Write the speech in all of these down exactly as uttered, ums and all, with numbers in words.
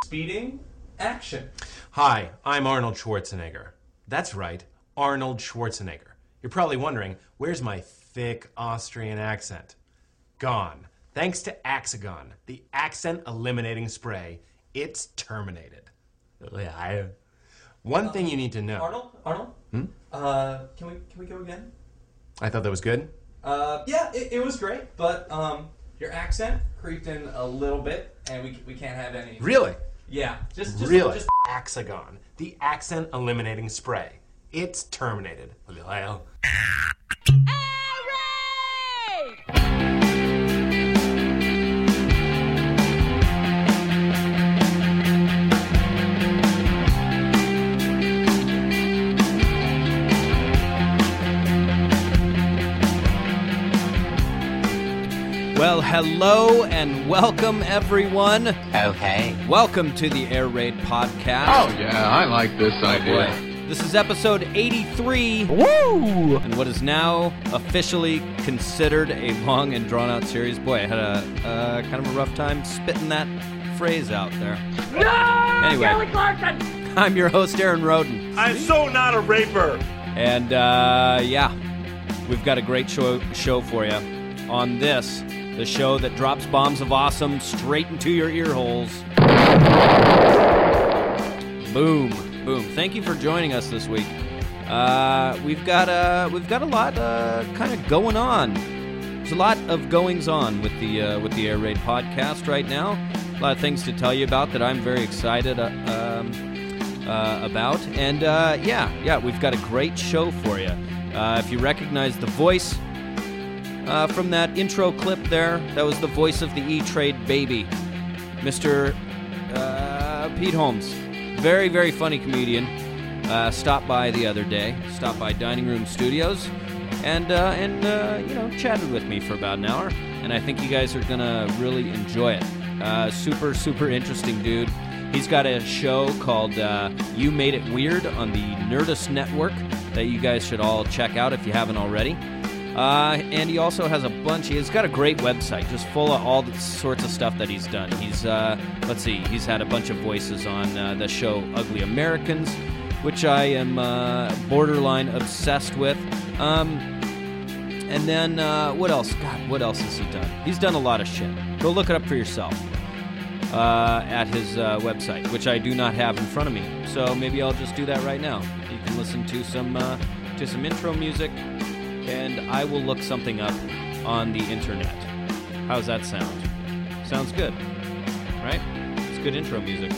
Speeding, action. Hi, I'm Arnold Schwarzenegger. That's right, Arnold Schwarzenegger. You're probably wondering, where's my thick Austrian accent? Gone. Thanks to Axagon, the accent eliminating spray. It's terminated. One thing you need to know. Arnold? Arnold? Hmm? Uh, can we can we go again? I thought that was good. Uh, yeah, it, it was great, but um, your accent creeped in a little bit, and we we can't have any. Really? Yeah, just just really? Just Axagon, the accent eliminating spray. It's terminated. Well, hello and welcome, everyone. Okay. Welcome to the Air Raid Podcast. Oh, yeah, I like this idea. Boy. This is episode eighty-three. Woo! And what is now officially considered a long and drawn-out series. Boy, I had a uh, kind of a rough time spitting that phrase out there. No! Anyway, Kelly Clarkson! I'm your host, Aaron Roden. I'm so not a raper. And, uh, yeah, we've got a great show, show for you on this. The show that drops bombs of awesome straight into your ear holes. Boom, boom. Thank you for joining us this week. Uh, we've got uh, we've got a lot uh, kind of going on. There's a lot of goings on with the uh, with the Air Raid Podcast right now. A lot of things to tell you about that I'm very excited uh, um, uh, about. And uh, yeah, yeah, we've got a great show for you. Uh, if you recognize the voice. Uh, from that intro clip there, that was the voice of the E-Trade baby, Mister Uh, Pete Holmes. Very, very funny comedian. Uh, stopped by the other day, stopped by Dining Room Studios, and, uh, and uh, you know, chatted with me for about an hour. And I think you guys are going to really enjoy it. Uh, super, super interesting dude. He's got a show called uh, You Made It Weird on the Nerdist Network that you guys should all check out if you haven't already. Uh, and he also has a bunch, he's got a great website just full of all the sorts of stuff that he's done. He's, uh, let's see, he's had a bunch of voices on uh, the show Ugly Americans, which I am uh, borderline obsessed with. Um, and then, uh, what else? God, what else has he done? He's done a lot of shit. Go look it up for yourself uh, at his uh, website, which I do not have in front of me. So maybe I'll just do that right now. You can listen to some, uh, to some intro music. And I will look something up on the internet. How's that sound? Sounds good, right? It's good intro music.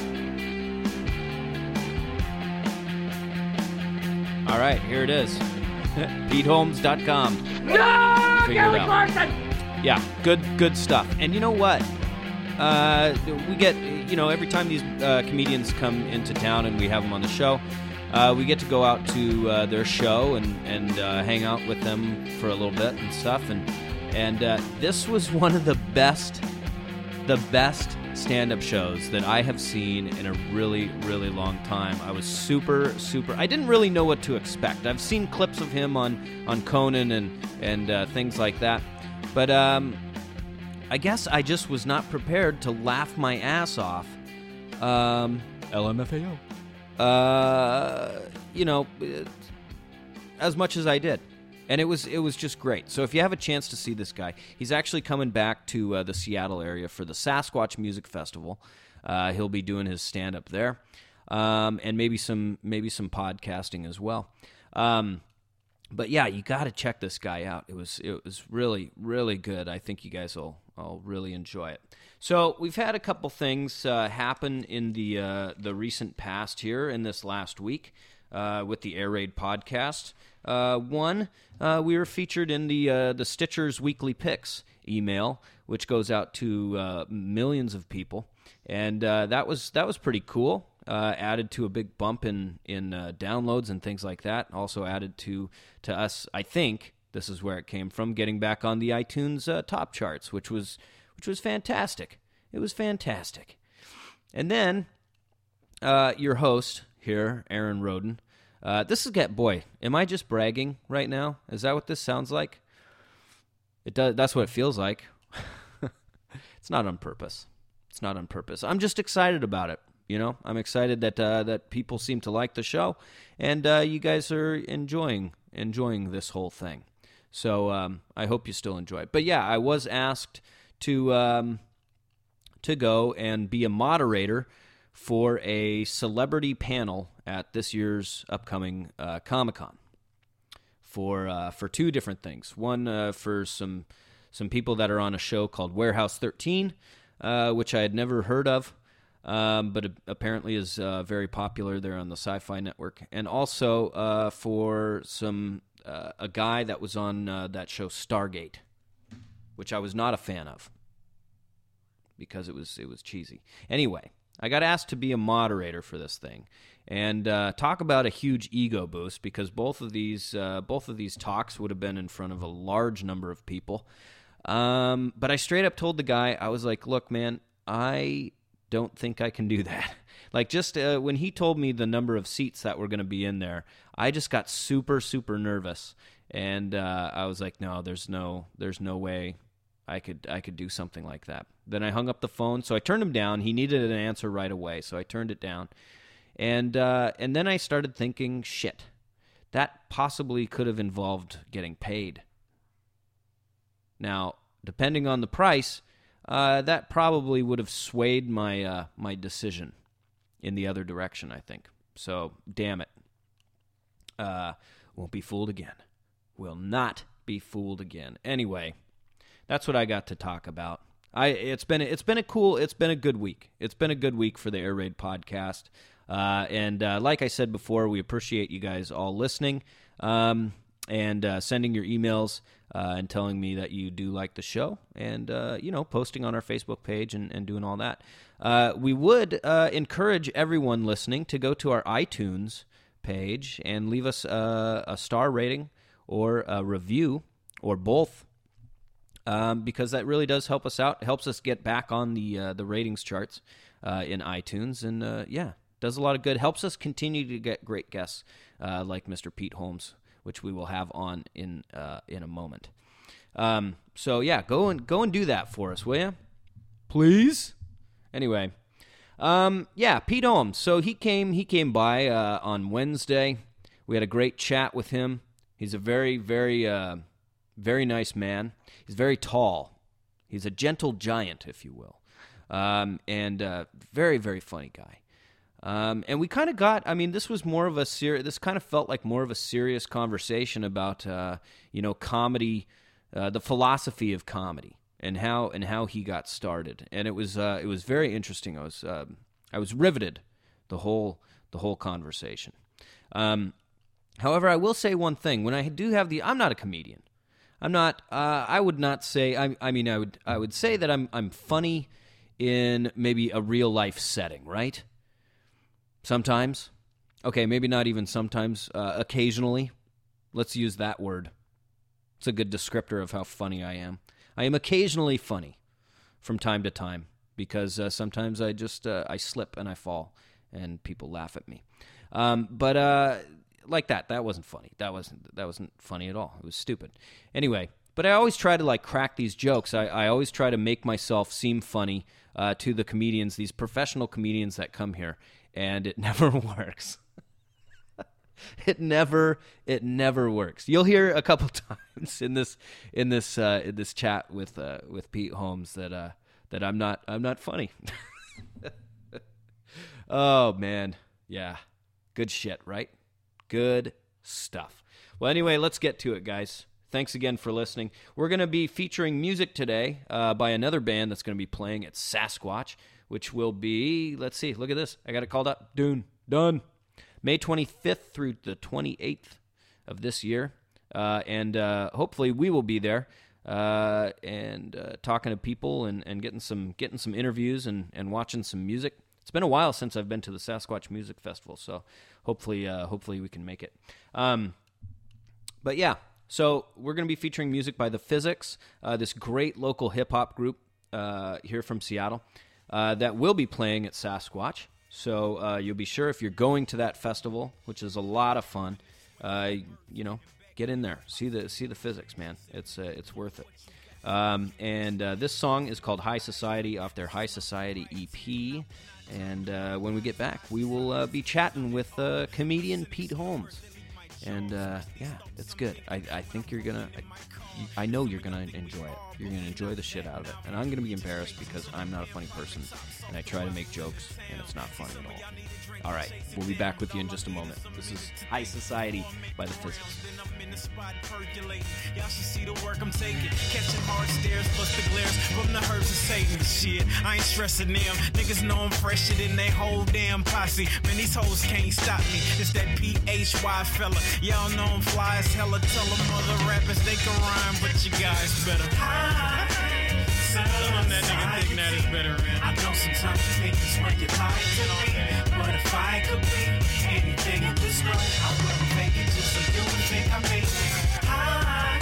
All right, here it is. Pete Holmes dot com. No! Kelly Clarkson! Yeah, good, good stuff. And you know what? Uh, we get, you know, every time these uh, comedians come into town and we have them on the show, Uh, we get to go out to uh, their show and, and uh, hang out with them for a little bit and stuff. And and uh, this was one of the best, the best stand-up shows that I have seen in a really, really long time. I was super, super... I didn't really know what to expect. I've seen clips of him on, on Conan and, and uh, things like that. But um, I guess I just was not prepared to laugh my ass off. Um, L M F A O. Uh, you know, as much as I did, and it was it was just great. So if you have a chance to see this guy, he's actually coming back to uh, the Seattle area for the Sasquatch Music Festival. Uh, he'll be doing his stand up there, um, and maybe some maybe some podcasting as well. Um, but yeah, you got to check this guy out. It was it was really really good. I think you guys will will really enjoy it. So we've had a couple things uh, happen in the uh, the recent past here in this last week uh, with the Air Raid Podcast. Uh, one, uh, we were featured in the uh, the Stitchers Weekly Picks email, which goes out to uh, millions of people, and uh, that was that was pretty cool. Uh, added to a big bump in in uh, downloads and things like that. Also added to to us, I think this is where it came from, getting back on the iTunes uh, top charts, which was. Which was fantastic. It was fantastic. And then, uh, your host here, Aaron Roden. Uh, this is get boy. Am I just bragging right now? Is that what this sounds like? It does. That's what it feels like. It's not on purpose. It's not on purpose. I'm just excited about it You know, I'm excited that uh, that people seem to like the show, and uh, you guys are enjoying enjoying this whole thing. So um, I hope you still enjoy it. But yeah, I was asked to um, to go and be a moderator for a celebrity panel at this year's upcoming uh, Comic-Con for uh, for two different things. One uh, for some some people that are on a show called Warehouse thirteen, uh, which I had never heard of. Um, but apparently is uh, very popular there on the Sci-Fi Network, and also uh, for some uh, a guy that was on uh, that show Stargate, which I was not a fan of because it was it was cheesy. Anyway, I got asked to be a moderator for this thing, and uh, talk about a huge ego boost because both of these uh, both of these talks would have been in front of a large number of people. Um, but I straight up told the guy, I was like, "Look, man, I." don't think I can do that." Like, just uh, when he told me the number of seats that were going to be in there, I just got super, super nervous, and uh, I was like, "No, there's no, there's no way I could, I could do something like that." Then I hung up the phone, so I turned him down. He needed an answer right away, so I turned it down, and uh, and then I started thinking, shit, that possibly could have involved getting paid. Now, depending on the price. Uh, that probably would have swayed my uh, my decision in the other direction, I think. So, damn it. Uh, won't be fooled again. Will not be fooled again. Anyway, that's what I got to talk about. I it's been it's been a cool it's been a good week. It's been a good week for the Air Raid podcast. Uh, and uh, like I said before, we appreciate you guys all listening um, and uh, sending your emails. Uh, and telling me that you do like the show and, uh, you know, posting on our Facebook page and, and doing all that. Uh, we would uh, encourage everyone listening to go to our iTunes page and leave us a, a star rating or a review or both um, because that really does help us out. It helps us get back on the uh, the ratings charts uh, in iTunes and, uh, yeah, does a lot of good. Helps us continue to get great guests uh, like Mister Pete Holmes, which we will have on in uh, in a moment. Um, so yeah, go and go and do that for us, will you? Please. Anyway, um, yeah, Pete Holmes. So he came he came by uh, on Wednesday. We had a great chat with him. He's a very very uh, very nice man. He's very tall. He's a gentle giant, if you will, um, and uh, very very funny guy. Um, and we kind of got, I mean, this was more of a serious, this kind of felt like more of a serious conversation about, uh, you know, comedy, uh, the philosophy of comedy and how, and how he got started. And it was, uh, it was very interesting. I was, um, I was riveted the whole, the whole conversation. Um, however, I will say one thing. When I do have the, I'm not a comedian. I'm not, uh, I would not say, I, I mean, I would, I would say that I'm, I'm funny in maybe a real life setting, right? Sometimes. Okay, maybe not even sometimes. Uh, occasionally. Let's use that word. It's a good descriptor of how funny I am. I am occasionally funny from time to time because uh, sometimes I just uh, I slip and I fall and people laugh at me. Um, but uh, like that, that wasn't funny. That wasn't that wasn't funny at all. It was stupid. Anyway, but I always try to like crack these jokes. I, I always try to make myself seem funny uh, to the comedians, these professional comedians that come here. And it never works. it never, it never works. You'll hear a couple times in this, in this, uh, in this chat with, uh, with Pete Holmes that, uh, that I'm not, I'm not funny. Oh man, yeah, good shit, right? Good stuff. Well, anyway, let's get to it, guys. Thanks again for listening. We're going to be featuring music today uh, by another band that's going to be playing at Sasquatch, which will be, let's see, look at this. I got it called up. Dune. Done. May twenty-fifth through the twenty-eighth of this year. Uh, and uh, hopefully we will be there uh, and uh, talking to people and, and getting some getting some interviews and, and watching some music. It's been a while since I've been to the Sasquatch Music Festival, so hopefully uh, hopefully we can make it. Um, but yeah, so we're going to be featuring music by The Physics, uh, this great local hip-hop group uh, here from Seattle. Uh, that will be playing at Sasquatch. So uh, you'll be sure if you're going to that festival, which is a lot of fun, uh, you know, get in there, see the see the Physics, man. It's uh, it's worth it. Um, and uh, this song is called High Society off their High Society E P. And uh, when we get back, we will uh, be chatting with uh, comedian Pete Holmes. And uh, yeah, it's good. I, I think you're gonna. I, I know you're gonna enjoy it. You're gonna enjoy the shit out of it. And I'm gonna be embarrassed because I'm not a funny person, and I try to make jokes, and it's not funny at all. All right, we'll be back with you in just a moment. This is High Society by the Physics. Y'all should see the work I'm taking. Catching hard stares plus the glares from the herbs of Satan. Shit, I ain't stressing them. Niggas know I'm fresher than they whole damn posse. Man, these hoes can't stop me. It's that P H Y fella. Y'all know I'm fly as hella. Tell them other rappers they can rhyme, but you guys better. Tell them that nigga think that is better. Man. I know sometimes you think this what you like to be. But if I could be anything in this world, I wouldn't fake it just so you would think I made it. High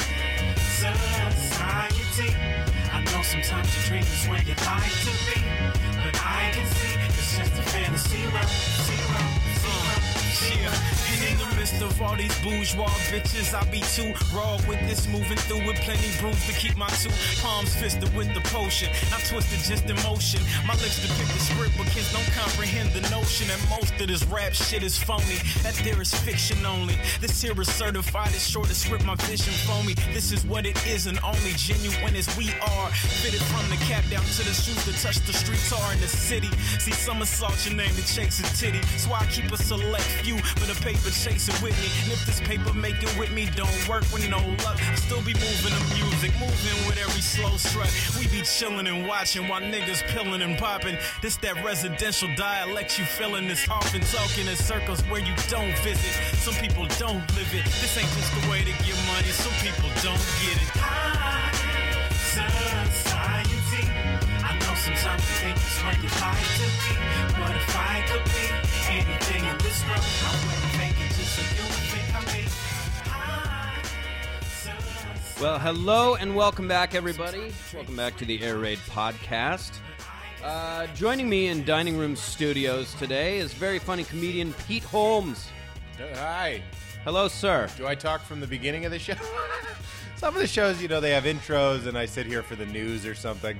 society. I know sometimes your dream is where you like to be, but I can see it's just a fantasy world. Zero, zero, zero. And in the midst of all these bourgeois bitches, I be too raw with this, moving through with plenty brews to keep my two palms fisted with the potion. I twisted just emotion. My lips depict the script, but kids don't comprehend the notion that most of this rap shit is phony. That there is fiction only. This here is certified as short as script, my vision foamy. This is what it is and only genuine as we are. Fitted from the cap down to the shoes that touch the streets are in the city. See, some assault your name to chase a titty. So I keep a select few, but a paper chasing with me. And if this paper make it with me don't work with no luck, I still be moving the music, moving with every slow strut. We be chilling and watching while niggas pillin' and popping. This that residential dialect you feeling. This often talking in circles where you don't visit. Some people don't live it. This ain't just the way to get money. Some people don't get it. High society. I know sometimes you think it's what you like to be, but if I could be anything in this world, I wouldn't make it just so you would think I made it. High society. Well, hello and welcome back, everybody. Welcome back to the Air Raid podcast. Uh, joining me in Dining Room Studios today is very funny comedian Pete Holmes. Hi. Hello, sir. Do I talk from the beginning of the show? Some of the shows, you know, they have intros and I sit here for the news or something.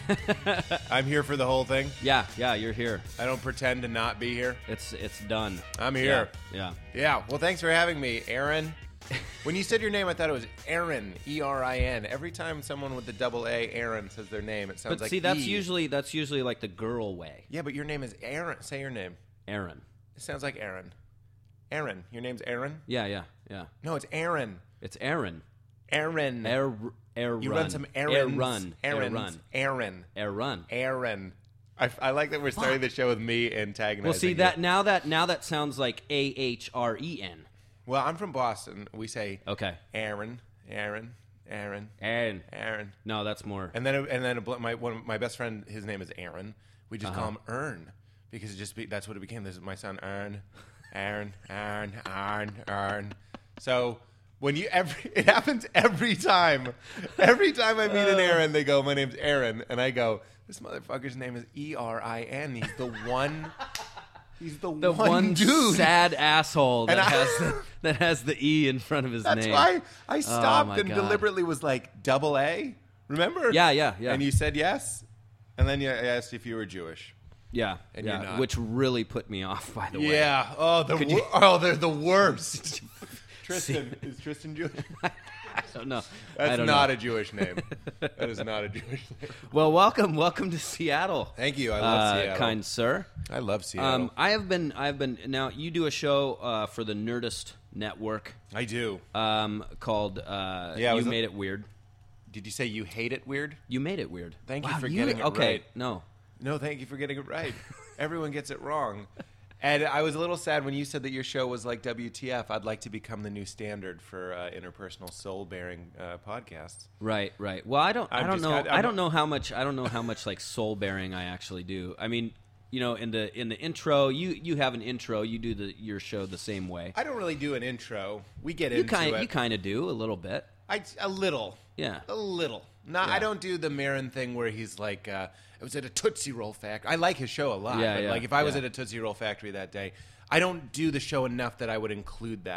I'm here for the whole thing. Yeah, yeah, you're here. I don't pretend to not be here. It's it's done. I'm here. Yeah. Yeah. Well, thanks for having me, Aaron. When you said your name, I thought it was Aaron, E R I N. Every time someone with the double A, Aaron, says their name, it sounds But like see, that's E. usually that's usually like the girl way. Yeah, but your name is Aaron. Say your name. Aaron. It sounds like Aaron. Aaron. Your name's Aaron? Yeah, yeah, yeah. No, it's Aaron. It's Aaron. Aaron. Air, air You run. run some errands. Air run. Errands. Air run. Aaron. Air run. Aaron. I, I like that we're starting the show with me antagonizing. Well, see you. that now that now that sounds like A H R E N. Well, I'm from Boston. We say Okay. Aaron, Aaron, Aaron, Aaron. Aaron. No, that's more. And then and then a bl- my one of my best friend, his name is Aaron. We just Uh-huh. call him Ern because it just be, that's what it became. This is my son Ern, Aaron, Aaron, Aaron, Ern. So when you every it happens every time. Every time I meet an Aaron, they go, "My name's Aaron," and I go, "This motherfucker's name is E R I N. He's the one." He's the, the one, one dude. sad asshole that And I- has the, that has the E in front of his That's name. why I Oh, stopped my and God. deliberately was like, double A? Remember? Yeah, yeah, yeah. And you said yes? And then you asked if you were Jewish. Yeah, And yeah, you're not. which really put me off, by the way. Yeah. Oh, the Could wor- you- oh, they're the worst. Tristan. Is Tristan Jewish? I don't know. I That's don't not know. a Jewish name. That is not a Jewish name. Well, welcome, welcome to Seattle. Thank you. I love uh, Seattle. kind sir. I love Seattle. Um, I have been, I've been. Now you do a show uh, for the Nerdist Network I do. um, called uh, Yeah, You was it- Made It Weird. Did you say you hate it weird? You made it weird. Thank you Wow, for getting it okay, right. no. No, thank you for getting it right. Everyone gets it wrong. And I was a little sad when you said that your show was like W T F. I'd like to become the new standard for uh, interpersonal soul-bearing uh, podcasts. Right, right. Well, I don't, I I'm don't just- know, I- I'm I don't not- know how much, I don't know how much like soul bearing I actually do. I mean, you know, in the in the intro, you you have an intro. You do the your show the same way. I don't really do an intro. We get You into kind, it. you kind of do a little bit. I, a little. Yeah. A little. No, Yeah. I don't do the Marin thing where he's like, uh, I was at a Tootsie Roll factory. I like his show a lot. Yeah, but yeah, like if I was yeah. at a Tootsie Roll factory that day, I don't do the show enough that I would include that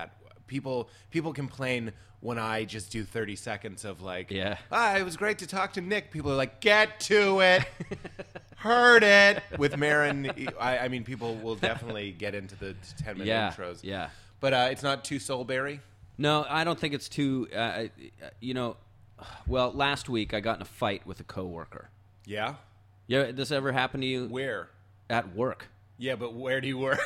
people people complain when I just do thirty seconds of like, Yeah. ah, it was great to talk to Nick. People are like, get to it. Heard it. With Marin, I, I mean, people will definitely get into the ten-minute Yeah, intros. yeah. But uh, it's not too soul-berry? No, I don't think it's too. Uh, you know, well, last week I got in a fight with a coworker. Yeah? Yeah, this ever happened to you Where? at work? Yeah, but where do you work?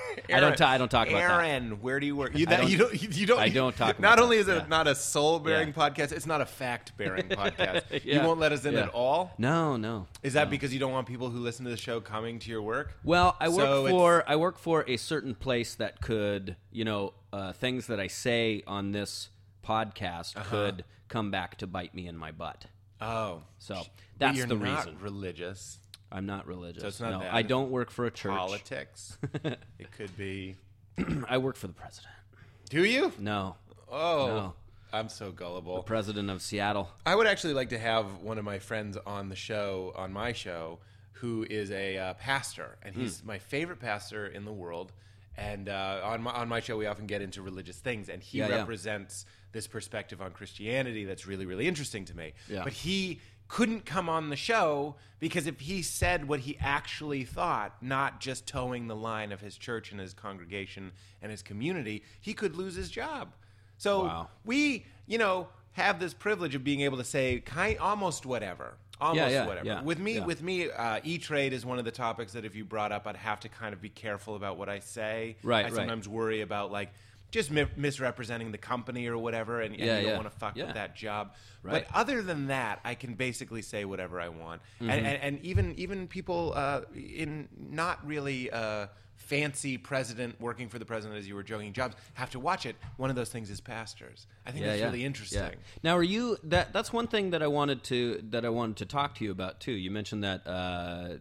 I don't. Ta- I don't talk about that. Aaron, where do you work? You, I that, don't- you don't. You don't. I don't talk Not about only that, is it yeah. not a soul-bearing Yeah. podcast, it's not a fact-bearing podcast. Yeah. You won't let us in Yeah. at all. No, no. Is that no. because you don't want people who listen to the show coming to your work? Well, I work So it's- for I work for a certain place that could, you know, uh, things that I say on this podcast Uh-huh. could come back to bite me in my butt. Oh, So But that's you're the not reason. religious. I'm not religious. So it's not no, that. I don't work for a church. Politics. It could be. I work for the president. Do you? No, Oh, No. I'm so gullible. president of Seattle. I would actually like to have one of my friends on the show, on my show, who is a uh, pastor, and he's Hmm. my favorite pastor in the world. And uh, on my on my show, we often get into religious things, and he Yeah, yeah. represents this perspective on Christianity that's really, really interesting to me. Yeah. But he couldn't come on the show because if he said what he actually thought, not just towing the line of his church and his congregation and his community, he could lose his job. So Wow. we, you know, have this privilege of being able to say kind, almost whatever, almost yeah, whatever. yeah, with me, yeah. with me, uh, E-Trade is one of the topics that if you brought up, I'd have to kind of be careful about what I say. Right, I right. sometimes worry about like just mi- misrepresenting the company or whatever, and, and Yeah, you don't yeah. want to fuck Yeah. with that job. Right. But other than that, I can basically say whatever I want, Mm-hmm. and, and and even even people uh, in not really. Uh, fancy president working for the president, as you were joking, jobs have to watch it. One of those things is pastors. I think that's really interesting. Yeah. Now, are you that? That's one thing that I wanted to that I wanted to talk to you about too. You mentioned that uh,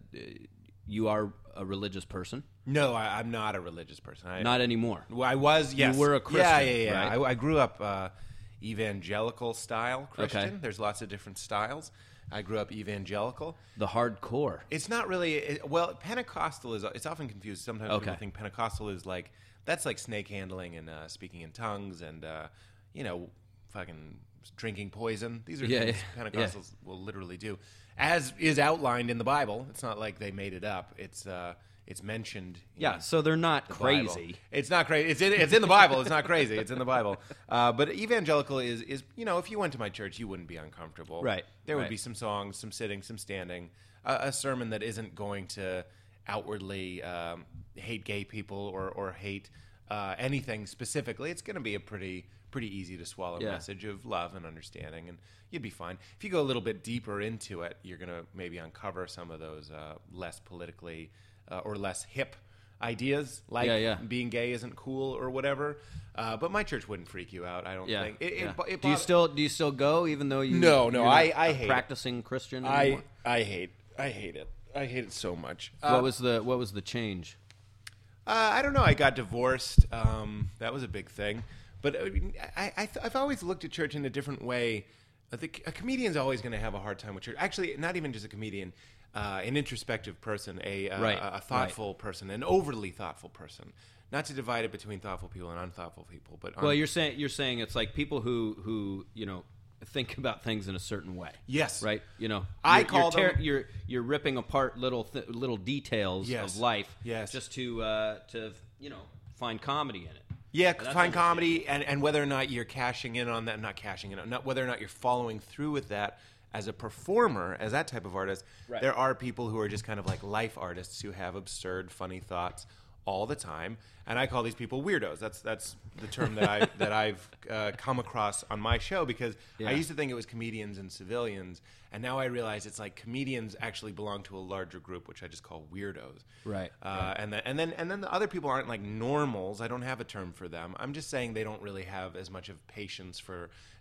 you are a religious person. No, I, I'm not a religious person. I, Not anymore. Well, I was. Yes, were a Yeah, Christian, yeah, yeah. right? I, I grew up uh, evangelical style Christian. Okay. There's lots of different styles. I grew up evangelical. The hardcore. It's not really it, well. Pentecostal is. It's often confused. Sometimes Okay. people think Pentecostal is like that's like snake handling and uh, speaking in tongues and uh, you know fucking drinking poison. These are Yeah, things yeah, Pentecostals will literally do, as is outlined in the Bible. It's not like they made it up. It's uh, it's mentioned. in Yeah. So they're not the crazy. Bible. It's not crazy. It's in, it's in the Bible. It's not crazy. It's in the Bible. Uh, but evangelical is is you know if you went to my church, you wouldn't be uncomfortable. Right, There would right. be some songs, some sitting, some standing, a, a sermon that isn't going to outwardly um, hate gay people or or hate uh, anything specifically. It's going to be a pretty pretty easy to swallow Yeah. message of love and understanding, and you'd be fine. If you go a little bit deeper into it, you're going to maybe uncover some of those uh, less politically uh, or less hip ideas, like Yeah, yeah. being gay isn't cool or whatever. Uh, but my church wouldn't freak you out. I don't Yeah. think. It, yeah. it, it do you bother- still do you still go even though you? No, no, you're I- not I a hate it. practicing Christian I anymore? I hate I hate it. I hate it so much. what Uh, was the what was the change? Uh, I don't know. I got divorced. Um, that was a big thing. But I, mean, I, I, I've always looked at church in a different way. I think a comedian's always going to have a hard time with church. Actually, not even just a comedian, uh, an introspective person, a, uh, Right, a, a thoughtful person, an overly thoughtful person. Not to divide it between thoughtful people and unthoughtful people, but Well, you're saying you're saying it's like people who who you know think about things in a certain way. Yes. Right. You know, I you're, call you're them- you're you're ripping apart little th- little details Yes. of life. Yes. Just to uh, to you know find comedy in it. Yeah, That's find comedy, and, and whether or not you're cashing in on that, not cashing in on, not whether or not you're following through with that as a performer, as that type of artist. Right. There are people who are just kind of like life artists who have absurd, funny thoughts all the time, and I call these people weirdos. That's that's the term that I that I've uh, come across on my show because Yeah. I used to think it was comedians and civilians, and now I realize it's like comedians actually belong to a larger group, which I just call weirdos. Right. Uh, and then and then and then the other people aren't like normals. I don't have a term for them. I'm just saying they don't really have as much of patience for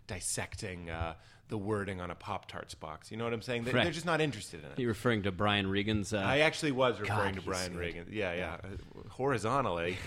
dissecting uh, the wording on a Pop-Tarts box. You know what I'm saying? They, Right. They're just not interested in it. You're referring to Brian Regan's. Uh, I actually was referring God, to Brian he's Regan. Yeah, yeah. Uh, horizontally.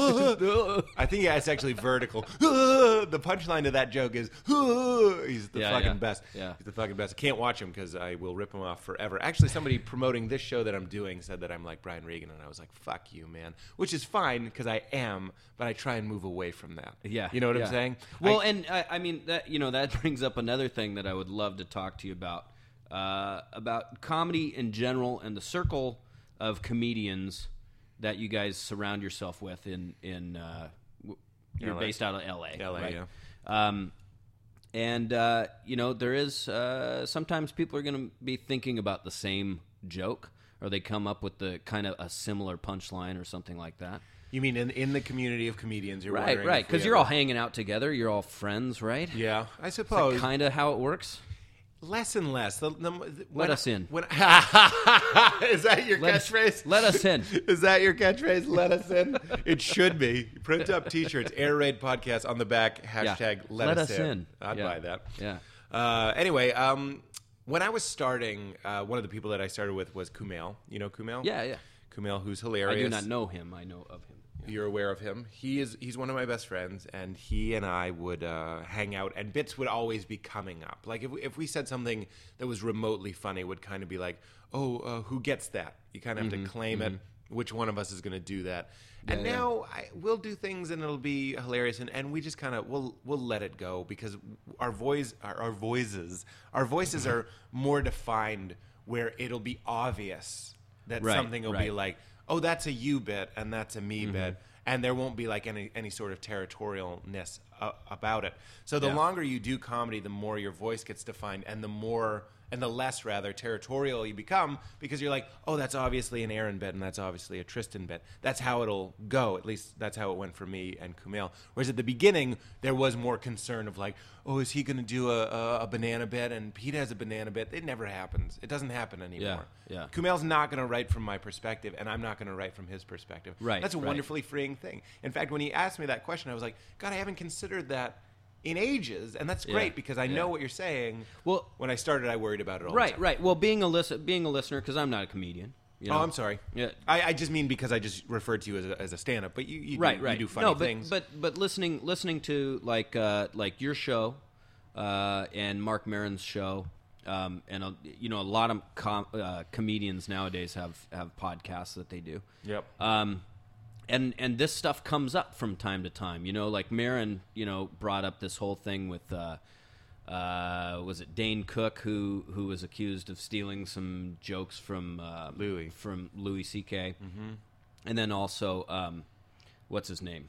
I think yeah, it's actually vertical. The punchline to that joke is he's the Yeah, fucking yeah. best. Yeah. He's the fucking best. I can't watch him because I will rip him off forever. Actually, somebody promoting this show that I'm doing said that I'm like Brian Regan, and I was like, fuck you, man. Which is fine because I am, but I try and move away from that. Yeah, You know what yeah. I'm saying? Well, I- and I, I mean that you know that brings up another thing that I would love to talk to you about uh, about comedy in general and the circle of comedians that you guys surround yourself with. In in uh, w- you're L A. based out of L A, L A, right? yeah. Um, and uh, you know there is uh, sometimes people are going to be thinking about the same joke, or they come up with the kind of a similar punchline or something like that. You mean in, in the community of comedians? You're Right, wondering right. if we Because you're ever- all hanging out together. You're all friends, right? Yeah, I Is suppose. that kind of how it works? Less and less. The, the, when Let I- us in. When, is that your Let us- catchphrase? let us in. Is that your catchphrase? Let us in. It should be. Print up T-shirts. Air Raid Podcast on the back. Hashtag Let, Let us, us in. in. I'd Yeah. buy that. Yeah. Uh, anyway, um, when I was starting, uh, one of the people that I started with was Kumail. You know Kumail? Yeah, yeah. Kumail, who's I hilarious. do not know him. I know of him. You're aware of him. He is. He's one of my best friends, and he and I would uh, hang out, and bits would always be coming up. Like if we, if we said something that was remotely funny, it would kind of be like, "Oh, uh, who gets that?" You kind of have to claim it. Which one of us is going to do that? And Mm-hmm. Yeah, yeah. now I, we'll do things, and it'll be hilarious, and, and we just kind of we'll we'll let it go because our voice, our, our voices, our voices are more defined, where it'll be obvious that Right, something will be right. Mm-hmm. like, oh, that's a you bit and that's a me bit, and there won't be like any any sort of territorialness uh, about it. So the Yeah. longer you do comedy, the more your voice gets defined, and the more and the less rather territorial you become, because you're like, oh, that's obviously an Aaron bit and that's obviously a Tristan bit. That's how it'll go. At least that's how it went for me and Kumail. Whereas at the beginning, there was more concern of like, oh, is he going to do a, a, a banana bit and Pete has a banana bit? It never happens. It doesn't happen anymore. yeah. Kumail's not going to write from my perspective, and I'm not going to write from his perspective. Right, That's a right. wonderfully freeing thing. In fact, when he asked me that question, I was like, God, I haven't considered that in ages, and that's great Yeah, because I yeah. know what you're saying. Well- when I started, I worried about it all Right, the time. right. Well, being a listen, being a listener, because I'm not a comedian. You know? Oh, I'm sorry. Yeah. I, I just mean because I just referred to you as a, as a stand-up, but you, you, Right, do, right. you do funny no, but, things. but but listening listening to like uh, like your show uh, and Mark Maron's show, um, and a, you know a lot of com- uh, comedians nowadays have have podcasts that they do. Yep. Um, and and this stuff comes up from time to time. You know, like Maron, you know, brought up this whole thing with. Uh, uh, was it Dane Cook who who was accused of stealing some jokes from uh, Louis. from Louis C K, mm-hmm. and then also um, what's his name?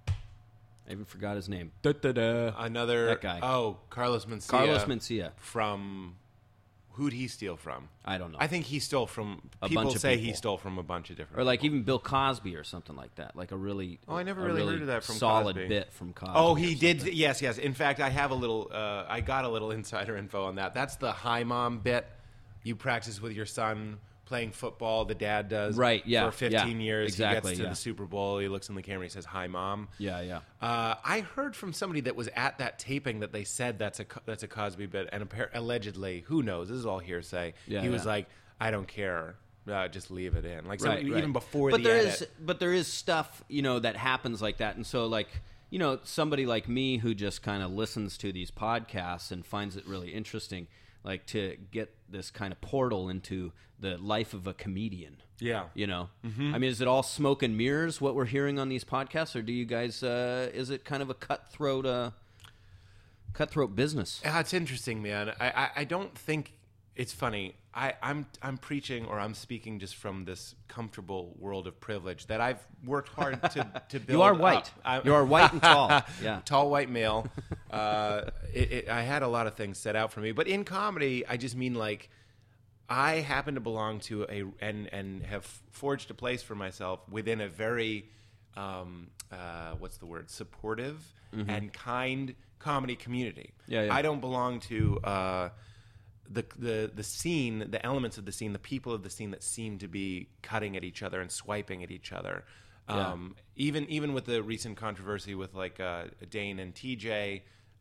I even forgot his name. Da-da-da. Another That guy. Oh, Carlos Mencia. Carlos Mencia. From who'd he steal from? I don't know. I think he stole from. A people bunch of say he people. stole from a bunch of different. Or like people. even Bill Cosby or something like that. Like a really Oh, I never a really heard of that from solid Cosby. bit from Cosby. Oh, or he did. something. Yes, yes. In fact, I have a little. Uh, I got a little insider info on that. That's the hi mom bit. You practice with your son playing football. The dad does. Right, yeah, For fifteen yeah, years, exactly, he gets to yeah. the Super Bowl. He looks in the camera. He says, "Hi, mom." Yeah, yeah. Uh, I heard from somebody that was at that taping that they said that's a Co- that's a Cosby bit, and appar- allegedly, who knows? This is all hearsay. Yeah, he was yeah. like, "I don't care, uh, just leave it in." Like some, Right, even right. before but the there edit. is, but there is stuff you know that happens like that, and so like you know somebody like me who just kind of listens to these podcasts and finds it really interesting, like to get this kind of portal into the life of a comedian. Yeah. You know, Mm-hmm. I mean, is it all smoke and mirrors what we're hearing on these podcasts, or do you guys? Uh, is it kind of a cutthroat, uh, cutthroat business? Yeah, it's interesting, man. I, I, I don't think it's funny. I, I'm I'm preaching or I'm speaking just from this comfortable world of privilege that I've worked hard to, to build. You are white. up. I'm- You are white and tall. Yeah. Tall white male. Uh, it, it, I had a lot of things set out for me, but in comedy, I just mean like I happen to belong to a and and have forged a place for myself within a very um, uh, what's the word supportive and kind comedy community. Mm-hmm. Yeah, yeah. I don't belong to uh, the the the scene, the elements of the scene, the people of the scene that seem to be cutting at each other and swiping at each other. Yeah. Um, even even with the recent controversy with like uh, Dane and T J.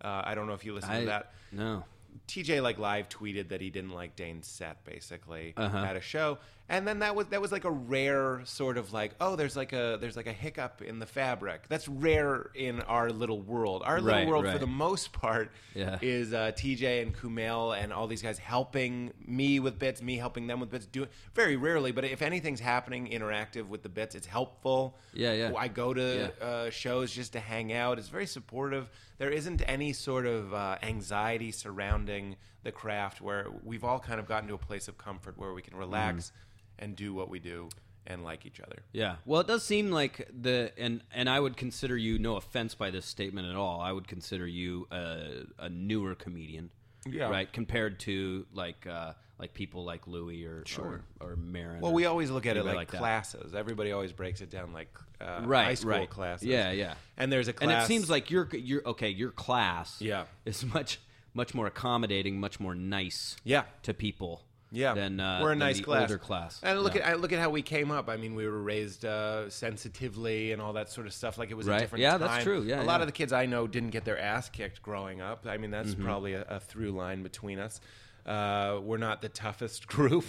Uh, I don't know if you listened I, to that. No. T J like live tweeted that he didn't like Dane's set basically Uh-huh. at a show, and then that was that was like a rare sort of like oh there's like a there's like a hiccup in the fabric. That's rare in our little world. Our little Right, world for right. the most part Yeah. is uh, T J and Kumail and all these guys helping me with bits, me helping them with bits. Do very rarely, but if anything's happening interactive with the bits, it's helpful. Yeah, yeah. I go to Yeah. uh, shows just to hang out. It's very supportive. There isn't any sort of uh, anxiety surrounding the craft where we've all kind of gotten to a place of comfort where we can relax Mm-hmm. and do what we do and like each other. Yeah. Well, it does seem like the and and I would consider you, no offense by this statement at all, I would consider you a, a newer comedian. Yeah. Right. Compared to like uh, like people like Louis or Sure. or, or Marin. Well, or we always look at it anybody like, that. classes. Everybody always breaks it down like uh, Right, high school right. classes. Yeah, yeah. And there's a class. And it seems like your your okay, your class Yeah. is much much more accommodating, much more nice Yeah. to people. Yeah, than uh, we're a than nice the class. older class. And look Yeah. at I look at how we came up. I mean, we were raised uh, sensitively and all that sort of stuff. Like it was Right. a different Yeah, time. that's true. Yeah, a lot yeah. of the kids I know didn't get their ass kicked growing up. I mean, that's Mm-hmm. probably a, a through line between us. Uh, we're not the toughest group.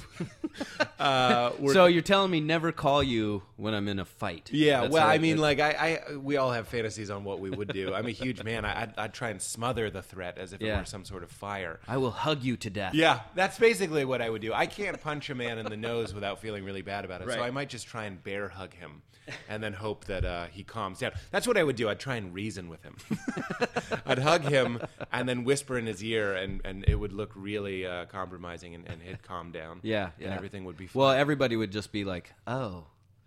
uh, we're, So you're telling me never call you when I'm in a fight? yeah, That's well, how I it- mean, it- like, I, I, we all have fantasies on what we would do. I'm a huge man. I, I'd, I'd try and smother the threat as if it Yeah. were some sort of fire. I will hug you to death. Yeah, that's basically what I would do. I can't punch a man in the nose without feeling really bad about it, so Right. I might just try and bear hug him and then hope that uh, he calms down. That's what I would do. I'd try and reason with him. I'd hug him and then whisper in his ear, and, and it would look really uh, compromising, and, and he'd calm down. Yeah, yeah. And everything would be fine. Well, everybody would just be like, "Oh,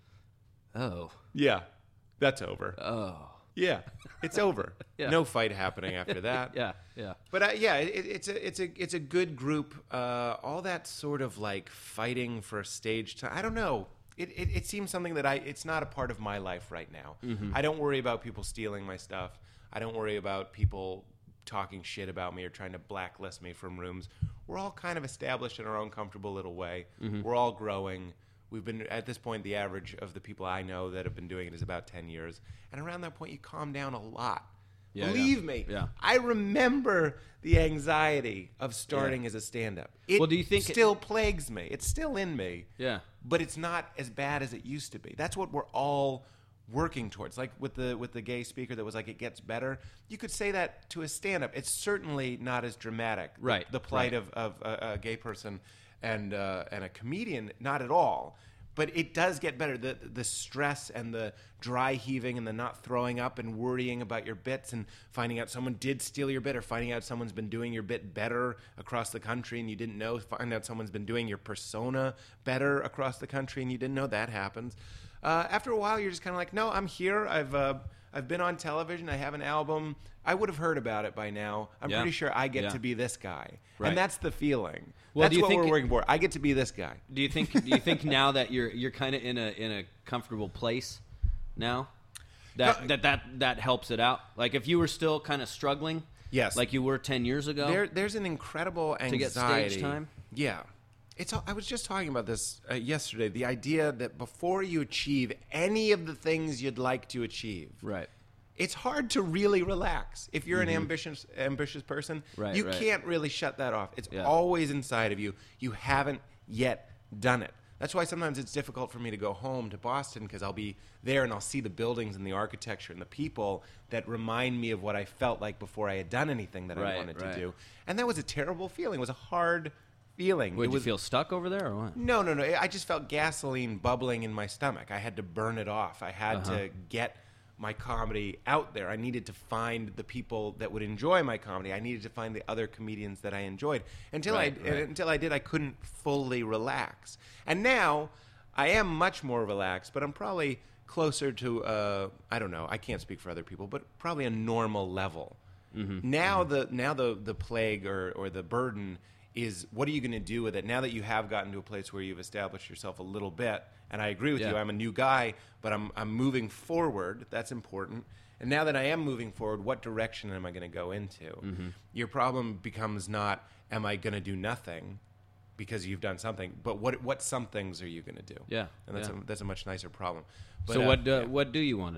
oh, yeah, that's over. oh." Yeah, it's over. Yeah. No fight happening after that. Yeah, yeah. But uh, yeah, it, it's a it's a it's a good group. Uh, all that sort of like fighting for stage time. I don't know. It, it it seems something that I. It's not a part of my life right now. Mm-hmm. I don't worry about people stealing my stuff. I don't worry about people talking shit about me or trying to blacklist me from rooms. We're all kind of established in our own comfortable little way. Mm-hmm. We're all growing. We've been, at this point, the average of the people I know that have been doing it is about ten years. And around that point, you calm down a lot. Yeah, Believe yeah. me, Yeah. I remember the anxiety of starting as a stand-up. It Well, do you think it- still plagues me. It's still in me. Yeah. But it's not as bad as it used to be. That's what we're all working towards. Like with the with the gay speaker that was like, it gets better. You could say that to a stand-up. It's certainly not as dramatic. The- Right, The, plight right. of, of a, a gay person and uh, and a comedian, not at all. But it does get better. The the stress and the dry heaving and the not throwing up and worrying about your bits and finding out someone did steal your bit or finding out someone's been doing your bit better across the country and you didn't know. Find out someone's been doing your persona better across the country and you didn't know that happens. Uh, after a while, you're just kind of like, no, I'm here. I've uh, I've been on television. I have an album. I would have heard about it by now. I'm Yeah. pretty sure I get Yeah. to be this guy. Right. And that's the feeling. Well, that's do you what think we're it- working for. I get to be this guy. Do you think? Do you think now that you're you're kind of in a in a comfortable place now, that No. that that that helps it out? Like if you were still kind of struggling, Yes. like you were ten years ago. There, there's an incredible anxiety. get stage time? Yeah. It's. I was just talking about this uh, yesterday. The idea that before you achieve any of the things you'd like to achieve, Right. it's hard to really relax. If you're an ambitious, ambitious person, Mm-hmm. Right, you right. can't really shut that off. It's Yeah. always inside of you. You haven't yet done it. That's why sometimes it's difficult for me to go home to Boston because I'll be there and I'll see the buildings and the architecture and the people that remind me of what I felt like before I had done anything that Right, I wanted right. to do. And that was a terrible feeling. It was a hard feeling. Would it you was, feel stuck over there or what? No, no, no. I just felt gasoline bubbling in my stomach. I had to burn it off. I had Uh-huh. to get my comedy out there. I needed to find the people that would enjoy my comedy. I needed to find the other comedians that I enjoyed. Until Right, I right. until I did, I couldn't fully relax. And now I am much more relaxed, but I'm probably closer to uh, I don't know. I can't speak for other people, but probably a normal level. Mm-hmm. Now the now the the plague or or the burden is what are you going to do with it now that you have gotten to a place where you've established yourself a little bit? And I agree with Yeah. you. I'm a new guy, but I'm I'm moving forward. That's important. And now that I am moving forward, what direction am I going to go into? Mm-hmm. Your problem becomes not am I going to do nothing because you've done something, but what what some things are you going to do? Yeah, and that's yeah. a that's a much nicer problem. But, so uh, what uh, yeah. what do you want to do?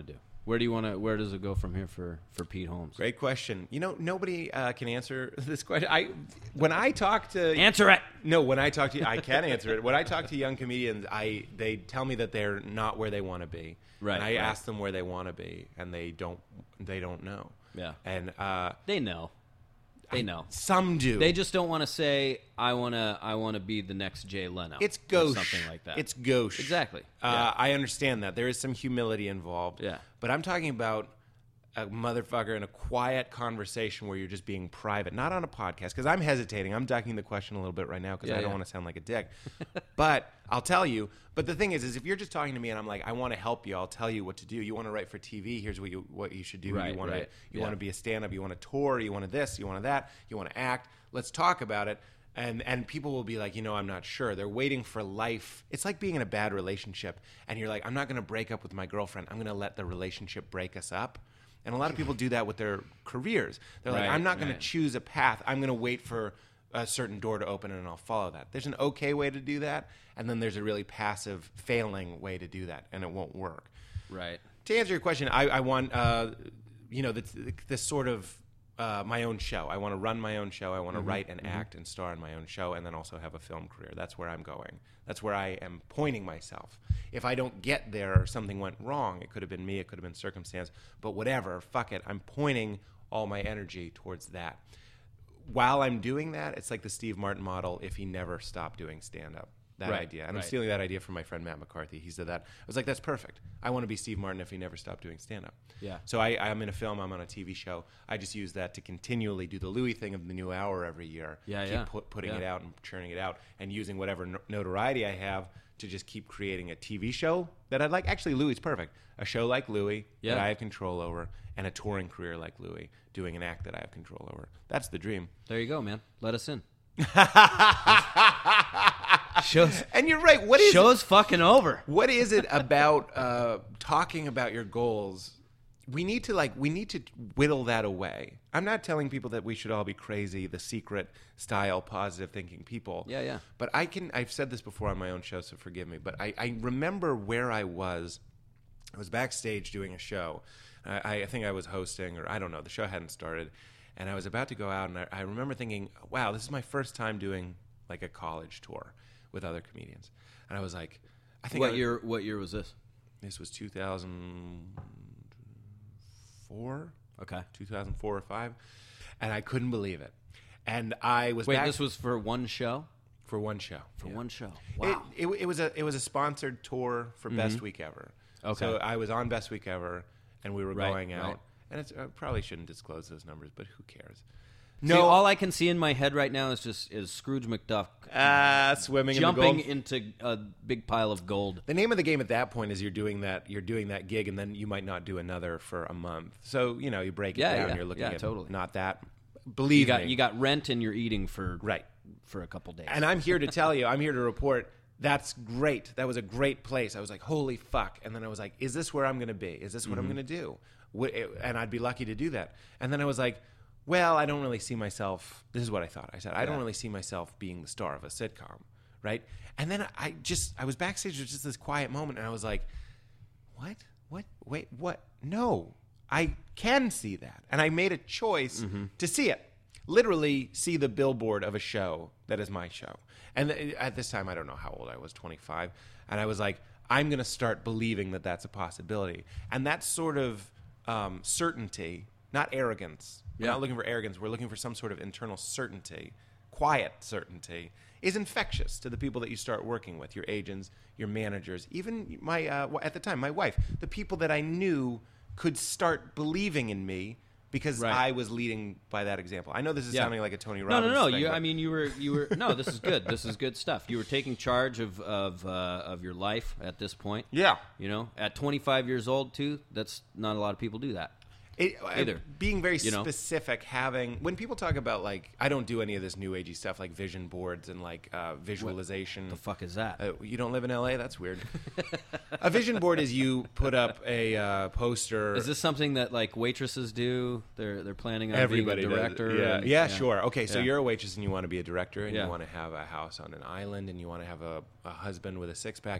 Where do you want to? Where does it go from here for, for Pete Holmes? Great question. You know, nobody uh, can answer this question. I when I talk to Answer it. No, when I talk to I can answer it. When I talk to young comedians, I they tell me that they're not where they want to be. Right, And I right. ask them where they want to be, and they don't. They don't know. Yeah. And uh, They know. They know. some do. They just don't want to say, "I want to. I want to be the next Jay Leno." It's or gauche. something like that. It's gauche. Exactly. Uh, Yeah. I understand that. There is some humility involved. Yeah. But I'm talking about a motherfucker in a quiet conversation where you're just being private, not on a podcast. Because I'm hesitating. I'm ducking the question a little bit right now because Yeah, I don't yeah. want to sound like a dick. But I'll tell you. But the thing is, is if you're just talking to me and I'm like, I want to help you, I'll tell you what to do. You want to write for T V? Here's what you what you should do. Right, you want right. to you Yeah. want to be a stand-up. You want to tour. You want to this. You want to that. You want to act. Let's talk about it. And and people will be like, you know, I'm not sure. They're waiting for life. It's like being in a bad relationship, and you're like, I'm not going to break up with my girlfriend. I'm going to let the relationship break us up. And a lot of people do that with their careers. They're like, Right, I'm not going right. to choose a path. I'm going to wait for a certain door to open, and I'll follow that. There's an okay way to do that, and then there's a really passive, failing way to do that, and it won't work. Right. To answer your question, I, I want, uh, you know, this, this sort of uh, my own show. I want to run my own show. I want to write and act and star in my own show, and then also have a film career. That's where I'm going. That's where I am pointing myself. If I don't get there or something went wrong, it could have been me, it could have been circumstance, but whatever, fuck it. I'm pointing all my energy towards that. While I'm doing that, it's like the Steve Martin model if he never stopped doing stand-up. That Right, idea. And right. I'm stealing that idea from my friend Matt McCarthy. He said that. I was like, that's perfect. I want to be Steve Martin if he never stopped doing stand-up. Yeah. So I, I'm in a film. I'm on a T V show. I just use that to continually do the Louis thing of the new hour every year. Yeah, keep yeah. Put, putting Yeah. it out and churning it out and using whatever no- notoriety I have to just keep creating a T V show that I'd like. Actually, Louis is perfect. A show like Louis Yeah. that I have control over, and a touring career like Louis doing an act that I have control over. That's the dream. There you go, man. Let us in. Shows. And you're right. What is Show's fucking over. What is it about uh, talking about your goals? We need to like we need to whittle that away. I'm not telling people that we should all be crazy, the secret style, positive thinking people. Yeah, yeah. But I can. I've said this before on my own show, so forgive me. But I, I remember where I was. I was backstage doing a show. I, I think I was hosting, or I don't know. The show hadn't started, and I was about to go out, and I, I remember thinking, "Wow, this is my first time doing like a college tour with other comedians." And I was like, "I think What I, year? What year was this? This was two thousand four, Okay. two thousand four or five, and I couldn't believe it. And I was Wait, back this was for one show. for one show. For Yeah. one show. Wow. It, it, it was a it was a sponsored tour for Best Week Ever. Okay. So I was on Best Week Ever, and we were Right, going out. right. And it's, I probably shouldn't disclose those numbers, but who cares? See, all I can see in my head right now is just is Scrooge McDuck Ah, swimming jumping in the gold. into a big pile of gold. The name of the game at that point is you're doing that you're doing that gig, and then you might not do another for a month. So you know you break it Yeah, down. yeah, You're looking yeah, at totally. not that. Believe You got me, you got rent and you're eating for right. for a couple days. And I'm here to tell you, I'm here to report. That's great. That was a great place. I was like, holy fuck. And then I was like, is this where I'm going to be? Is this what I'm going to do? Wh- it- And I'd be lucky to do that. And then I was like, well, I don't really see myself. This is what I thought. I said, I don't really see myself being the star of a sitcom. Right. And then I just, I was backstage with just this quiet moment. And I was like, what? What? Wait, what? No, I can see that. And I made a choice to see it. Literally see the billboard of a show that is my show. And th- at this time, I don't know how old I was, twenty-five. And I was like, I'm going to start believing that that's a possibility. And that sort of um, certainty, not arrogance. We're Yeah. not looking for arrogance. We're looking for some sort of internal certainty, quiet certainty, is infectious to the people that you start working with, your agents, your managers, even my, uh, at the time, my wife, the people that I knew could start believing in me because Right. I was leading by that example. I know this is Yeah. sounding like a Tony no, Robbins no, no. thing, You, but- I mean, you were, you were. No, this is good. This is good stuff. You were taking charge of of uh, of your life at this point. Yeah. You know, at twenty-five years old too. That's not a lot of people do that. It, Either. uh, being very You know? specific, having when people talk about like I don't do any of this new agey stuff like vision boards and like uh, visualization. The fuck is that? Uh, you don't live in L A? That's weird. A vision board is you put up a uh, poster. Is this something that like waitresses do? They're they're planning on Everybody being a does it. director. Yeah. and- yeah, sure. Okay, so Yeah. you're a waitress and you want to be a director and Yeah. you want to have a house on an island and you want to have a, a husband with a six pack.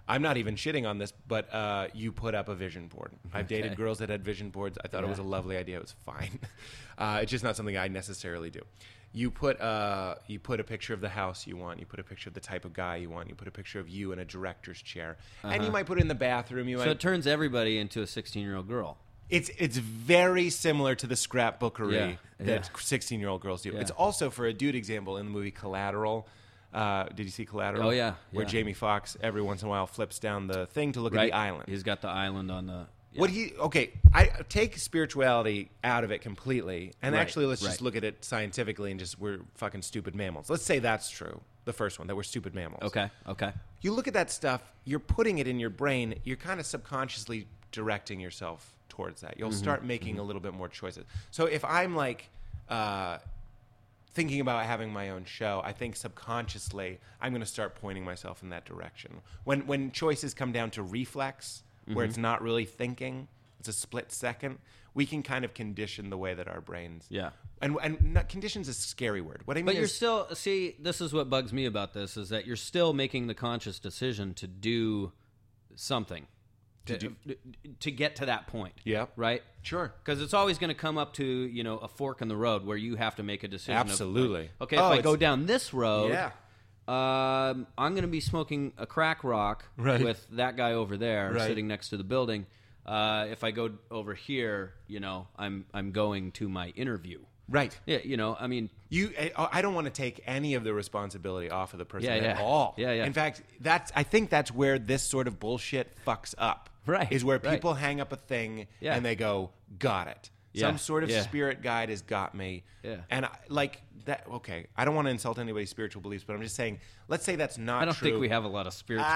I'm not even shitting on this, but uh, you put up a vision board. I've dated Okay. girls that had vision boards. I thought it was a Yeah. lovely idea. It was fine. Uh, it's just not something I necessarily do. You put uh, you put a picture of the house you want. You put a picture of the type of guy you want. You put a picture of you in a director's chair, and you might put it in the bathroom. You So might. it turns everybody into a sixteen-year-old girl. It's it's very similar to the scrapbookery Yeah, that yeah. sixteen-year-old girls do. Yeah. It's also, for a dude example, in the movie Collateral. Uh, did you see Collateral? Oh, yeah, Where yeah. Jamie Foxx every once in a while flips down the thing to look Right. at the island. He's got the island on the. Yeah. What he okay? I take spirituality out of it completely, and Right, actually, let's right. just look at it scientifically and just we're fucking stupid mammals. Let's say that's true. The first one, that we're stupid mammals. Okay. Okay. You look at that stuff. You're putting it in your brain. You're kind of subconsciously directing yourself towards that. You'll start making a little bit more choices. So if I'm like uh, thinking about having my own show, I think subconsciously I'm going to start pointing myself in that direction. When when choices come down to reflex, where it's not really thinking, it's a split second, we can kind of condition the way that our brains. Yeah. And and not, condition's a scary word. What I mean But you're is, still see. This is what bugs me about this is that you're still making the conscious decision to do something to do- to get to that point. Yep. Right. Sure. Because it's always going to come up to you know a fork in the road where you have to make a decision. of, like, Absolutely. okay, Oh, if I go it's- down this road, Yeah. um, I'm going to be smoking a crack rock Right. with that guy over there Right. sitting next to the building. Uh, if I go over here, you know, I'm I'm going to my interview. Right. Yeah, you know, I mean, You, I, I don't want to take any of the responsibility off of the person Yeah, at yeah. all. Yeah, yeah. In fact, that's I think that's where this sort of bullshit fucks up. Right, Is where right. people hang up a thing Yeah. and they go, "Got it." Yeah, Some sort of yeah. spirit guide has got me. Yeah. And I, like that. Okay, I don't want to insult anybody's spiritual beliefs, but I'm just saying. Let's say that's not. I don't true. think we have a lot of spiritual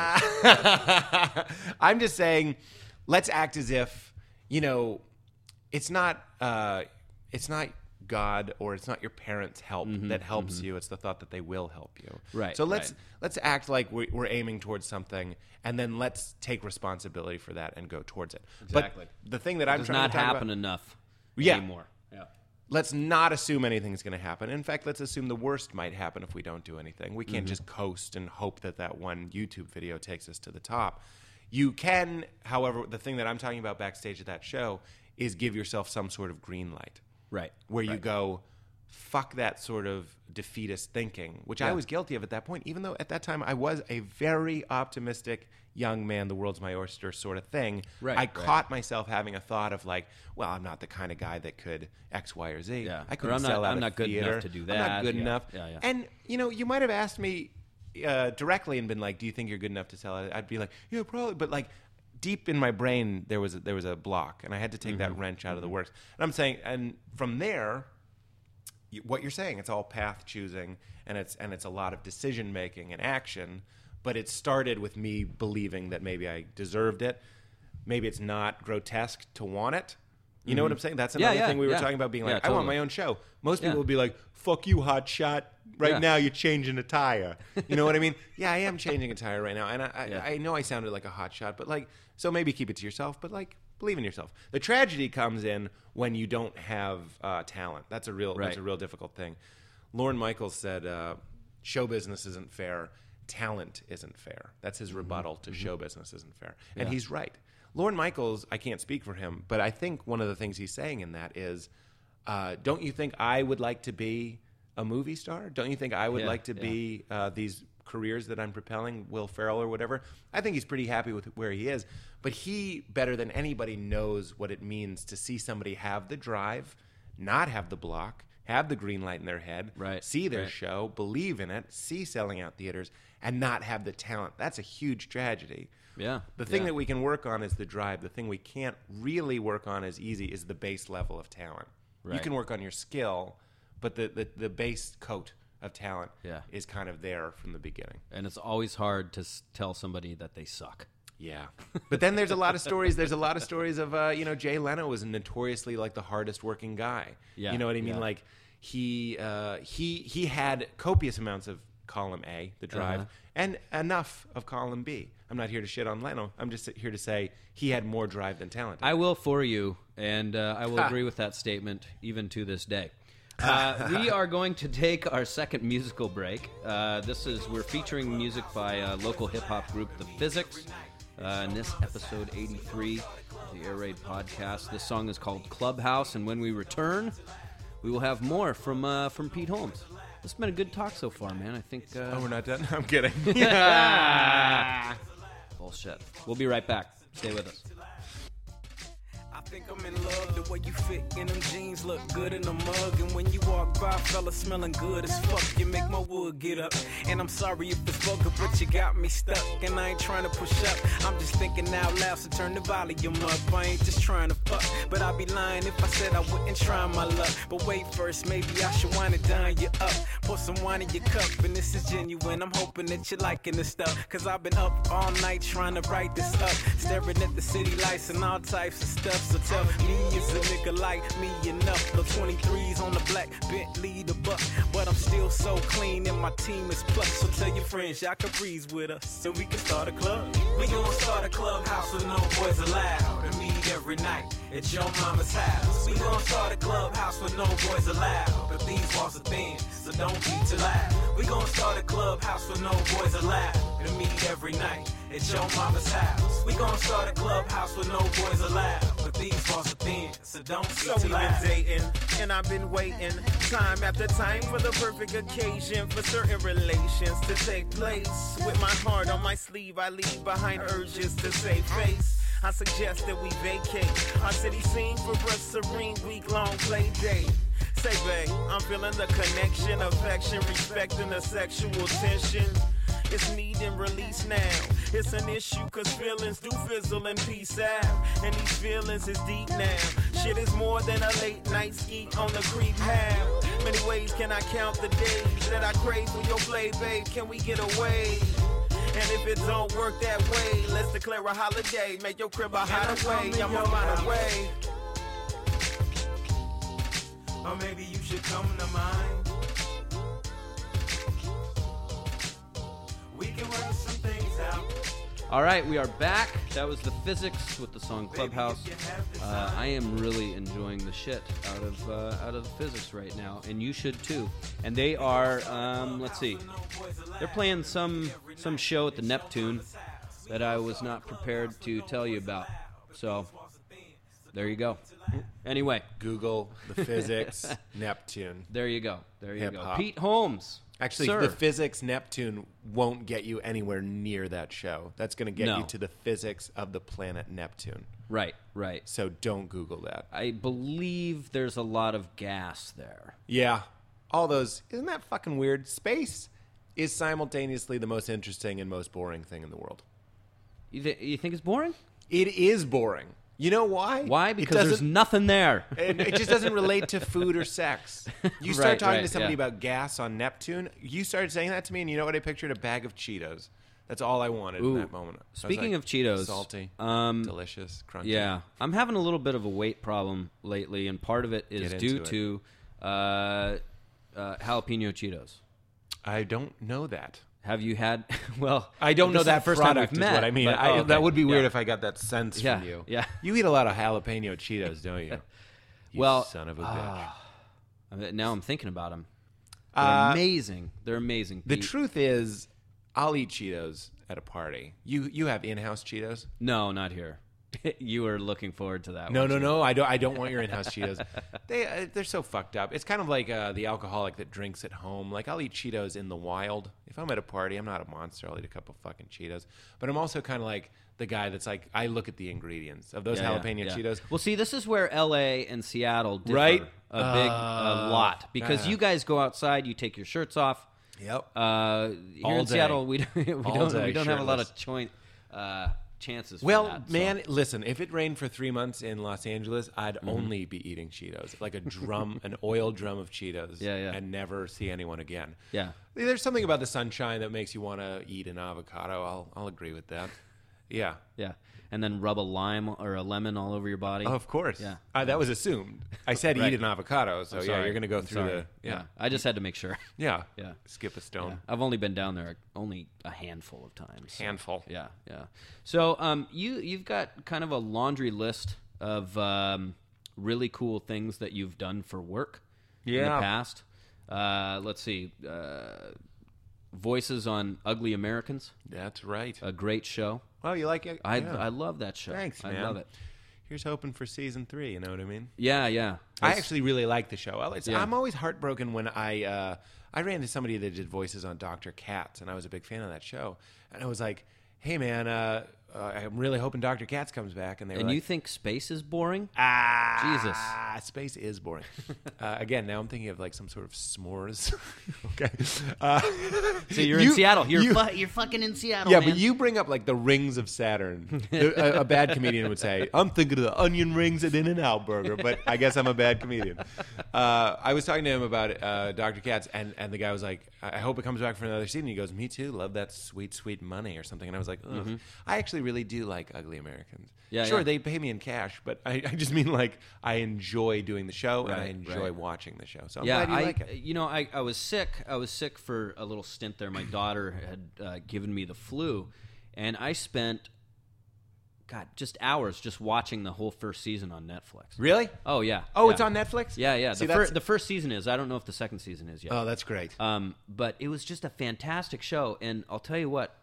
Ah. listeners. I'm just saying, let's act as if, you know, it's not uh, it's not God or it's not your parents' help that helps you. It's the thought that they will help you. Mm-hmm, Right, So let's right. let's act like we're, we're aiming towards something, and then let's take responsibility for that and go towards it. Exactly. But the thing that I'm Does trying not to talk happen about, enough Yeah. anymore. Yeah. let's not assume anything's going to happen. In fact, let's assume the worst might happen if we don't do anything. We Mm-hmm. can't just coast and hope that that one YouTube video takes us to the top. You can, however, the thing that I'm talking about backstage at that show is give yourself some sort of green light. Right. Where you Right. go, fuck that sort of defeatist thinking, which I Yeah. was guilty of at that point, even though at that time I was a very optimistic young man, the world's my oyster sort of thing. Right, I right. caught myself having a thought of like, well, I'm not the kind of guy that could X, Y, or Z. Yeah. I Or couldn't I'm not- sell out I'm a not good enough theater. to do I'm that. not good Yeah. enough. Yeah, yeah. And, you know, you might have asked me uh, directly and been like, do you think you're good enough to sell it? I'd be like, yeah, probably. But like, deep in my brain, there was a, there was a block, and I had to take Mm-hmm. that wrench out of the works. And I'm saying, and from there, you- what you're saying, it's all path choosing, and it's and it's a lot of decision making and action. But it started with me believing that maybe I deserved it. Maybe it's not grotesque to want it. You know what I'm saying? That's Mm-hmm. Yeah, another yeah, thing we were yeah. talking about, being Yeah, like, I want totally. my own show. Most Yeah. people would be like, fuck you, hot shot. Right Yeah. now you're changing a tire. You know what I mean? Yeah, I am changing a tire right now. And I, I, Yeah. I know I sounded like a hot shot, but like, so maybe keep it to yourself, but like, believe in yourself. The tragedy comes in when you don't have uh, talent. That's a real, that's Right. a real difficult thing. Lorne Michaels said, uh, show business isn't fair. Talent isn't fair. That's his rebuttal to show business isn't fair. And Yeah. he's right. Lorne Michaels, I can't speak for him, but I think one of the things he's saying in that is, uh, don't you think I would like to be a movie star? Don't you think I would Yeah, like to yeah. be uh, these careers that I'm propelling, Will Ferrell or whatever? I think he's pretty happy with where he is. But he, better than anybody, knows what it means to see somebody have the drive, not have the block, have the green light in their head, Right, see their right. show, believe in it, see selling out theaters, and not have the talent. That's a huge tragedy. Yeah. The thing yeah. that we can work on is the drive. The thing we can't really work on as easy is the base level of talent. You Right. can work on your skill, but the, the, the base coat of talent Yeah. is kind of there from the beginning. And it's always hard to s- tell somebody that they suck. Yeah. But then there's a lot of stories. There's a lot of stories of, uh, you know, Jay Leno was notoriously like the hardest working guy. Yeah, You know what I mean? yeah. Like he, uh, he, he had copious amounts of column A, the drive, Uh-huh. and enough of column B. I'm not here to shit on Leno. I'm just here to say he had more drive than talent. I will for you, and uh, I will Ha. agree with that statement even to this day. Uh, we are going to take our second musical break. Uh, this is we're featuring music by a local hip hop group, The Physics. Uh, in this episode eighty-three of the Air Raid podcast, this song is called Clubhouse. And when we return, we will have more from uh, from Pete Holmes. This has been a good talk so far, man. I think. Uh, Oh, we're not done? I'm kidding. Bullshit. We'll be right back. Stay with us. I think I'm in love, the way you fit in them jeans look good in the mug. And when you walk by, fella smelling good as fuck, you make my wood get up. And I'm sorry if it's vulgar, but you got me stuck. And I ain't trying to push up, I'm just thinking out loud, so turn the volume up. I ain't just trying to fuck, but I'd be lying if I said I wouldn't try my luck. But wait first, maybe I should wind it down, you up. Pour some wine in your cup, and this is genuine. I'm hoping that you're liking this stuff, cause I've been up all night trying to write this up. Staring at the city lights and all types of stuff. So tell me, is a nigga like me enough? The twenty-threes on the black Bentley the buck, but I'm still so clean and my team is plucked. So tell your friends y'all can breeze with us, so we can start a club. We gon' start a clubhouse with no boys allowed, and meet every night at your mama's house. We gon' start a clubhouse with no boys allowed, but these walls are thin, so don't be too loud. We gon' start a clubhouse with no boys allowed, and meet every night at your mama's house. We gon' start a clubhouse with no boys allowed, but these walls are thin, so don't be So too we've loud. been dating, and I've been waiting time after time for the perfect occasion for certain relations to take place. With my heart on my sleeve, I leave behind urges to save face. I suggest that we vacate our city scene for a serene week-long play date. Say, babe, I'm feeling the connection, affection, respecting the sexual tension. It's need and release now. It's an issue cause feelings do fizzle and peace out. And these feelings is deep now. Shit is more than a late night ski on the creep. How many ways can I count the days that I crave for your play, babe? Can we get away? And if it don't work that way, let's declare a holiday. Make your crib a hideaway. I'm on my way. Or maybe you should come to mine. We can work some things out. All right, we are back. That was The Physics with the song Clubhouse. Uh, I am really enjoying the shit out of uh, out of The Physics right now, and you should too. And they are, um, let's see, they're playing some some show at the Neptune that I was not prepared to tell you about. So there you go. Anyway, Google The Physics Neptune. there you go. There you Hip-hop. go. Pete Holmes. Actually, Sir. The Physics Neptune won't get you anywhere near that show. That's going to get No. you to the physics of the planet Neptune. Right, right. So don't Google that. I believe there's a lot of gas there. Yeah. All those. Isn't that fucking weird? Space is simultaneously the most interesting and most boring thing in the world. You, th- you think it's boring? It is boring. You know why? Why? It Because there's doesn't- nothing there. and it just doesn't relate to food or sex. You start Right, talking right, to somebody yeah. about gas on Neptune. You started saying that to me, and you know what I pictured? A bag of Cheetos. That's all I wanted Ooh. in that moment. I was Speaking like, of Cheetos, salty, um, delicious, crunchy. Yeah, I'm having a little bit of a weight problem lately, and part of it is Get due into to uh, uh, jalapeno Cheetos. I don't know that. Have you had? Well, I don't this know is that the first time product we've is met, what I mean. but- I, oh, okay. That would be weird Yeah. if I got that sense Yeah, from you. yeah. You eat a lot of jalapeno Cheetos, don't you? You Well, son of a bitch. ah, I mean, now I'm thinking about them. They're Uh, amazing. They're amazing. the Pete. truth is, I'll eat Cheetos at a party. You you have in-house Cheetos? No, not here. You were looking forward to that. No, weren't no, you? no. I don't. I don't want your in-house Cheetos. They uh, they're so fucked up. It's kind of like uh, the alcoholic that drinks at home. Like I'll eat Cheetos in the wild. If I'm at a party, I'm not a monster. I'll eat a couple fucking Cheetos. But I'm also kind of like the guy that's like I look at the ingredients of those Yeah, yeah, jalapeno yeah. Cheetos. Well, see, this is where L A and Seattle differ Right? a big a lot because uh. you guys go outside, you take your shirts off. Yep. Uh, here All in day. Seattle, we don't we All don't day we don't have a lot of shirtless. choice uh, chances. For Well, that, so. man, listen. If it rained for three months in Los Angeles, I'd only be eating Cheetos, like a drum, an oil drum of Cheetos, Yeah, yeah. and never see anyone again. Yeah. There's something about the sunshine that makes you want to eat an avocado. I'll I'll agree with that. Yeah. Yeah, and then rub a lime or a lemon all over your body. Oh, of course. Yeah. Uh, that was assumed. I said Right. eat an avocado, so I'm yeah, sorry. you're going to go I'm through sorry. the yeah. I just had to make sure. yeah. Yeah. Skip a stone. Yeah. I've only been down there only a handful of times. so- Handful. Yeah, yeah. So um, you you've got kind of a laundry list of um, really cool things that you've done for work. in Yeah. the past. Uh, let's see. Uh, Voices on Ugly Americans. That's right. A great show. Oh, you like it? I Yeah. I love that show. Thanks, I man. love it. Here's hoping for season three. You know what I mean? Yeah, yeah. I It's- actually really like the show. I- It's, Yeah. I'm always heartbroken when I uh, I ran into somebody that did voices on Doctor Katz, and I was a big fan of that show. And I was like, "Hey, man, uh, uh, I'm really hoping Doctor Katz comes back." And they were And like, you think space is boring? "Ah, Jesus. space is boring." uh, again, now I'm thinking of like some sort of s'mores. okay, uh, So you're you- in Seattle. You're you- fu- you're fucking in Seattle. Yeah, man. but you bring up like the rings of Saturn. The- a, a bad comedian would say, "I'm thinking of the onion rings at In-N-Out Burger," but I guess I'm a bad comedian. Uh, I was talking to him about uh, Doctor Katz, and, and the guy was like, "I I hope it comes back for another season." He goes, "Me too. Love that sweet, sweet money or something." And I was like, Ugh. I actually really do like Ugly Americans. Yeah, sure, yeah. they pay me in cash, but I, I just mean like I enjoy doing the show and I Right, enjoy right. watching the show. So I'm yeah, glad you I, like it. you know, I, I was sick. I was sick for a little stint there. My daughter had uh, given me the flu, and I spent, God, just hours just watching the whole first season on Netflix. Really? Oh yeah. Oh, yeah. it's on Netflix? Yeah, yeah. See, the, fir- that's- the first season is. I don't know if the second season is yet. Oh, that's great. Um, but it was just a fantastic show, and I'll tell you what.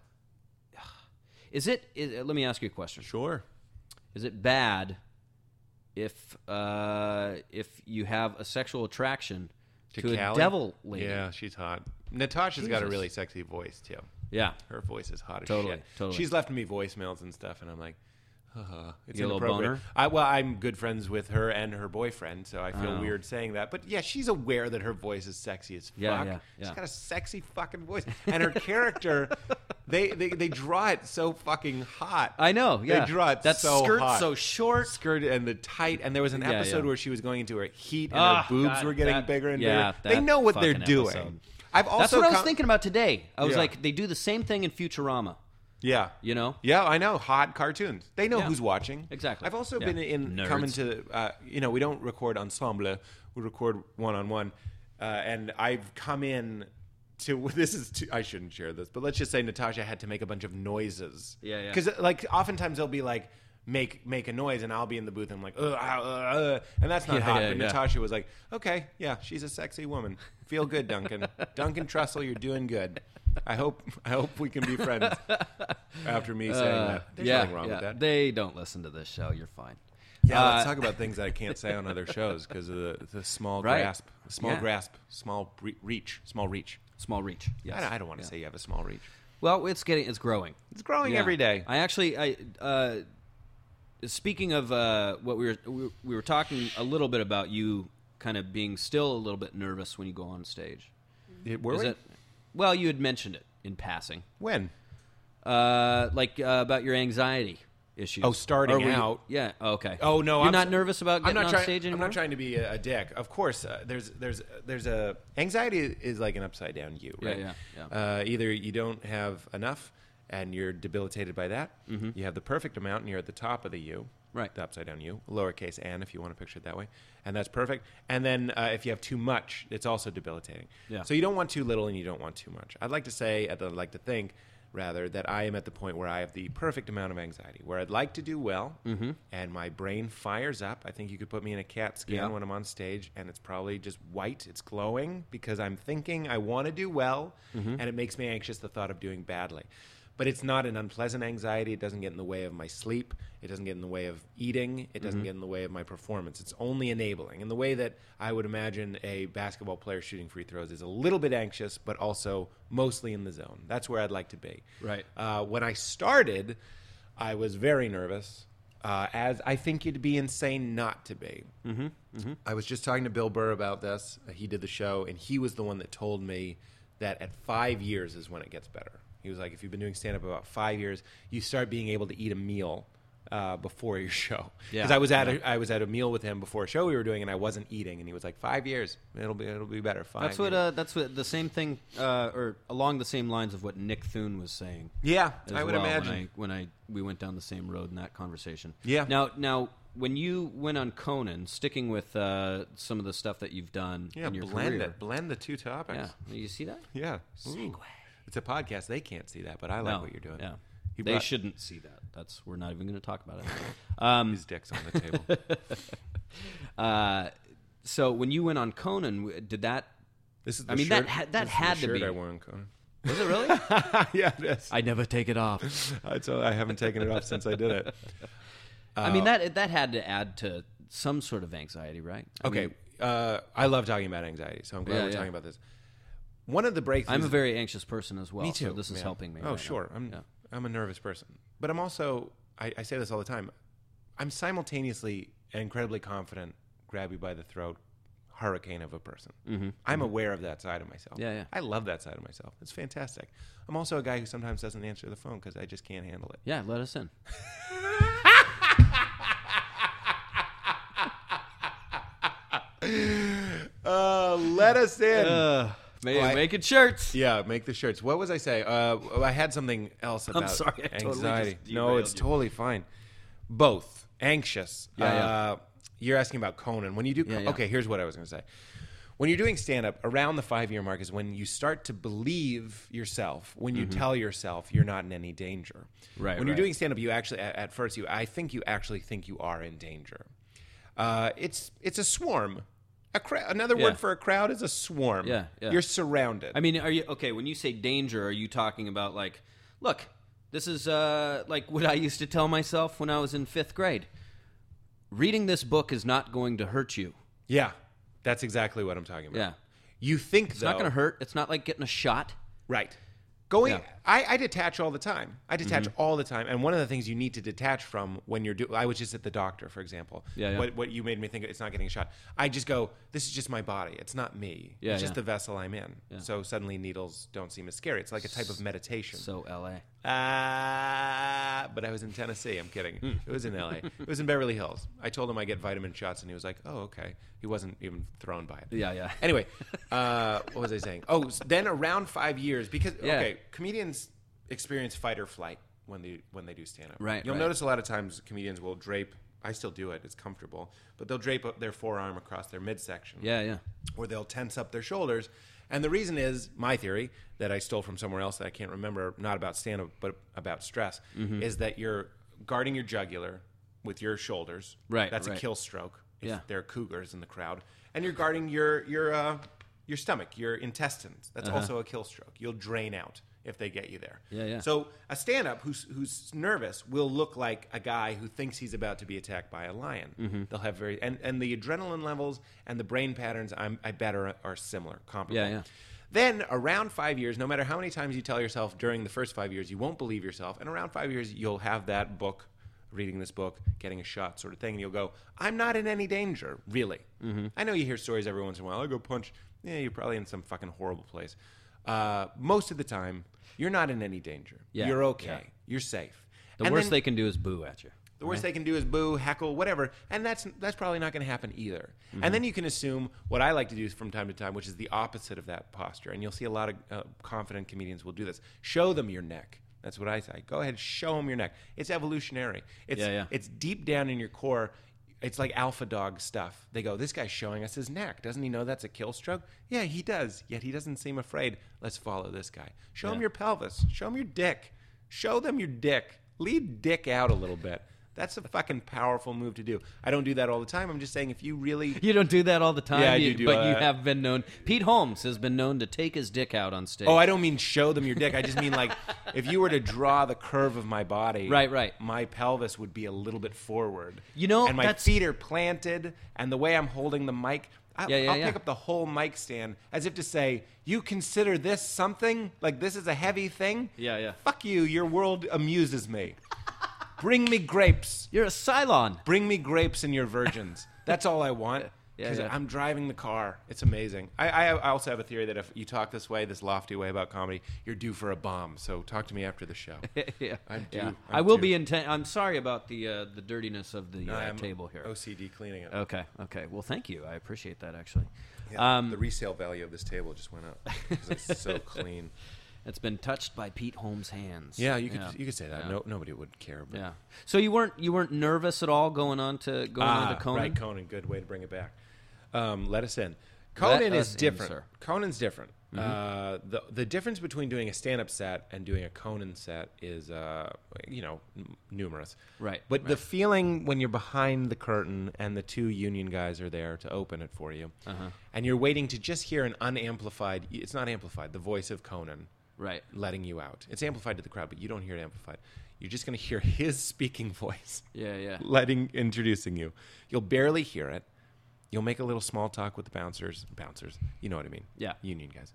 Is it? Is, let me ask you a question. Sure. Is it bad if uh, if you have a sexual attraction to, a Callie? devil lady? Yeah, she's hot. Natasha's got a Jesus. really sexy voice too. Yeah. Her voice is hot as Totally, shit. totally. She's left me voicemails and stuff, and I'm like, uh, it's You a little inappropriate. boner? I, well, I'm good friends with her and her boyfriend, so I feel Oh. weird saying that. But yeah, she's aware that her voice is sexy as fuck. Yeah, yeah, She's yeah. got a sexy fucking voice, and her character, they, they they draw it so fucking hot. I know. Yeah. They draw it that so skirt hot. so short. Skirt and the tight, and there was an Yeah, episode yeah. where she was going into her heat and Ah, her boobs God, were getting that- bigger and yeah, bigger. They that know what they're fucking doing. episode. I've also That's what I was com- thinking about today. I was Yeah. like, they do the same thing in Futurama. Yeah. You know? Yeah, I know. Hot cartoons. They know Yeah. who's watching. Exactly. I've also Yeah. been in Nerds. coming to uh, you know, we don't record ensemble, we record one on one. And I've come in to this is too, I shouldn't share this, but let's just say Natasha had to make a bunch of noises. Yeah, yeah. Cuz like oftentimes they'll be like make make a noise and I'll be in the booth and I'm like uh, uh, uh, and that's not Yeah, hot. yeah, but yeah. Natasha was like, "Okay, yeah, she's a sexy woman. Feel good, Duncan. Duncan Trussell, you're doing good. I hope I hope we can be friends." After me saying Uh, that, there's yeah, nothing wrong yeah. with that. They don't listen to this show. You're fine. Yeah, Uh, let's talk about things that I can't say on other shows because of the, the small Right. grasp, small Yeah. grasp, small bre- reach, small reach. Small reach. Yes. I don't, I don't want to Yeah. say you have a small reach. Well, it's getting, it's growing. It's growing Yeah. every day. I actually, I uh, speaking of uh, what we were, we, we were talking a little bit about you kind of being still a little bit nervous when you go on stage. It- were Is we? it? Well, you had mentioned it in passing, When? uh, like uh, about your anxiety issues. Oh, starting Or were you- out. yeah. Okay. Oh no, you're I'm not s- nervous about I'm getting not on trying, stage anymore. I'm not trying to be a, a dick. Of course, uh, there's there's there's a anxiety is like an upside down U, Yeah, right? yeah, yeah. Uh, either you don't have enough and you're debilitated by that. You have the perfect amount and you're at the top of the U. Mm-hmm. Right. The upside down U, lowercase n if you want to picture it that way, and that's perfect. And then uh, if you have too much, it's also debilitating. Yeah. So you don't want too little and you don't want too much. I'd like to say, I'd like to think, rather, that I am at the point where I have the perfect amount of anxiety, where I'd like to do well, Mm-hmm. and my brain fires up. I think you could put me in a CAT scan Yeah. when I'm on stage, and it's probably just white. It's glowing because I'm thinking I want to do well, Mm-hmm. and it makes me anxious the thought of doing badly. But it's not an unpleasant anxiety. It doesn't get in the way of my sleep. It doesn't get in the way of eating. It doesn't get in the way of my performance. It's only enabling. In the way that I would imagine a basketball player shooting free throws is a little bit anxious, but also mostly in the zone. That's where I'd like to be. Right. Uh, when I started, I was very nervous, uh, as I think you'd be insane not to be. Mm-hmm. Mm-hmm. I was just talking to Bill Burr about this. Uh, he did the show, and he was the one that told me that at five years is when it gets better. He was like, if you've been doing stand-up about five years, you start being able to eat a meal uh, before your show. Yeah. Because I was at a, I was at a meal with him before a show we were doing, and I wasn't eating, and he was like, five years, it'll be it'll be better. Five. That's what. years. Uh, that's what the same thing, uh, or along the same lines of what Nick Thune was saying. Yeah, as I would well imagine. when I, when I we went down the same road in that conversation. Yeah. Now, now, when you went on Conan, sticking with uh, some of the stuff that you've done yeah, in your blend career, it, blend the two topics. yeah, you see that? Yeah. Ooh. It's a podcast. They can't see that, but I like No, what you're doing. Yeah, He they brought- shouldn't see that. That's we're not even going to talk about it. Um, His dick's on the table. uh, So when you went on Conan, w- did that? This is. The I mean, shirt, that ha- that this is had the to shirt be. I wore on Conan. Was it really? Yeah, it is. I never take it off. I, told, I haven't taken it off since I did it. I mean, that that had to add to some sort of anxiety, right? I Okay, mean, uh, I love talking about anxiety, so I'm glad Yeah, we're yeah. talking about this. One of the breakthroughs. I'm a very anxious person as well. Me too. So this is yeah. helping me. Oh, right sure. now. I'm Yeah. I'm a nervous person, but I'm also. I, I say this all the time. I'm simultaneously an incredibly confident, grab you by the throat, hurricane of a person. Mm-hmm. I'm aware of that side of myself. Yeah, yeah. I love that side of myself. It's fantastic. I'm also a guy who sometimes doesn't answer the phone because I just can't handle it. Yeah, let us in. Uh, let us in. Uh, May- Well, I- making shirts. Yeah, make the shirts. What was I say? Uh, I had something else about sorry, I totally anxiety. just no, derailed it's you. totally fine. Both anxious. Yeah, yeah. Uh, you're asking about Conan. When you do, Yeah, yeah. okay. Here's what I was going to say. When you're doing stand up, around the five year mark is when you start to believe yourself. When you tell yourself you're not in any danger. Mm-hmm. Right, When you're right. doing stand up, you actually at, at first you I think you actually think you are in danger. Uh, it's it's a swarm. A cra- another Yeah. word for a crowd is a swarm. Yeah, yeah. You're surrounded. I mean, are you okay when you say danger? Are you talking about like, look, this is uh, like what I used to tell myself when I was in fifth grade. Reading this book is not going to hurt you. Yeah, that's exactly what I'm talking about. Yeah. You think It's though, not going to hurt. It's not like getting a shot. right? Going, Yeah. I, I detach all the time. I detach all the time, and one of the things you need to detach from when you're doing. I was just at the doctor, for example. Yeah, yeah. What, what you made me think it's not getting a shot. I just go, this is just my body. It's not me. Yeah, it's just yeah. the vessel I'm in. So suddenly needles don't seem as scary. It's like a type of meditation. So L A. Ah, but I was in Tennessee. I'm kidding. It was in L A. It was in Beverly Hills. I told him I get vitamin shots, and he was like, "Oh, okay." He wasn't even thrown by it. Yeah, yeah. Anyway, uh, what was I saying? Oh, s- then around five years, because Yeah. okay, comedians experience fight or flight when they when they do stand up. Right, You'll right. notice a lot of times comedians will drape. I still do it. It's comfortable, but they'll drape up their forearm across their midsection Yeah, yeah. or they'll tense up their shoulders. And the reason is, my theory, that I stole from somewhere else that I can't remember, not about stand-up, but about stress, Mm-hmm. is that you're guarding your jugular with your shoulders. Right, That's right. a kill stroke if Yeah. there are cougars in the crowd. And you're guarding your your uh, your stomach, your intestines. That's also a kill stroke. You'll drain out if they get you there. Uh-huh. Yeah, yeah. So a stand-up who's who's nervous will look like a guy who thinks he's about to be attacked by a lion. Mm-hmm. They'll have very and, and the adrenaline levels and the brain patterns I'm, I bet are, are similar, comparable. Yeah, yeah. Then around five years, no matter how many times you tell yourself during the first five years, you won't believe yourself. And around five years, you'll have that book, reading this book, getting a shot sort of thing, and you'll go, I'm not in any danger, really. Mm-hmm. I know you hear stories every once in a while. I go punch. Yeah, you're probably in some fucking horrible place. Uh, most of the time, you're not in any danger. Yeah, You're okay. yeah. You're safe. The And worst then- they can do is boo at you. the worst they can do is boo, heckle, whatever, and that's that's probably not going to happen either. And then you can assume what I like to do from time to time, which is the opposite of that posture. And you'll see a lot of uh, confident comedians will do this. Show them your neck. That's what I say. Go ahead, show them your neck. It's evolutionary. It's Yeah, yeah. it's deep down in your core. It's like alpha dog stuff. They go, this guy's showing us his neck. Doesn't he know that's a kill stroke? Yeah, he does. Yet he doesn't seem afraid. Let's follow this guy. Show him your pelvis. Show him your dick. Show them your dick. Leave dick out a little bit. That's a fucking powerful move to do. I don't do that all the time. I'm just saying if you really... You don't do that all the time, Yeah, I you- do do but you that. have been known. Pete Holmes has been known to take his dick out on stage. Oh, I don't mean show them your dick. I just mean like if you were to draw the curve of my body, Right, right. my pelvis would be a little bit forward. You know, and my that's- feet are planted, and the way I'm holding the mic, I, Yeah, yeah, I'll yeah. pick up the whole mic stand as if to say, "You consider this something? Like this is a heavy thing? Yeah, yeah. Fuck you. Your world amuses me. Bring me grapes. You're a Cylon. Bring me grapes and your virgins. That's all I want. Yeah, Because yeah. I'm driving the car. It's amazing. I, I, I also have a theory that if you talk this way, this lofty way about comedy, you're due for a bomb. So talk to me after the show. yeah. I'm due. yeah. I'm I will due. be intent. I'm sorry about the uh, the dirtiness of the uh, I'm table here. O C D cleaning it. Okay. Okay. Well, thank you. I appreciate that actually. Yeah, um, the resale value of this table just went up because it's so clean. It's been touched by Pete Holmes' hands. Yeah, you could Yeah. you could say that. Yeah. No, nobody would care. But Yeah. So you weren't you weren't nervous at all going on to going on Ah, to Conan? right, Conan. Good way to bring it back. Um, let us in. Conan Let is us in, different. sir. Conan's different. Uh, the the difference between doing a stand-up set and doing a Conan set is, uh, you know, n- numerous. Right, But the right. feeling when you're behind the curtain and the two union guys are there to open it for you, Uh-huh. and you're waiting to just hear an unamplified. It's not amplified. The voice of Conan. Right. Letting you out. It's amplified to the crowd, but you don't hear it amplified. You're just going to hear his speaking voice. Yeah, yeah. Letting introducing you. You'll barely hear it. You'll make a little small talk with the bouncers. Bouncers. You know what I mean. Yeah. Union guys.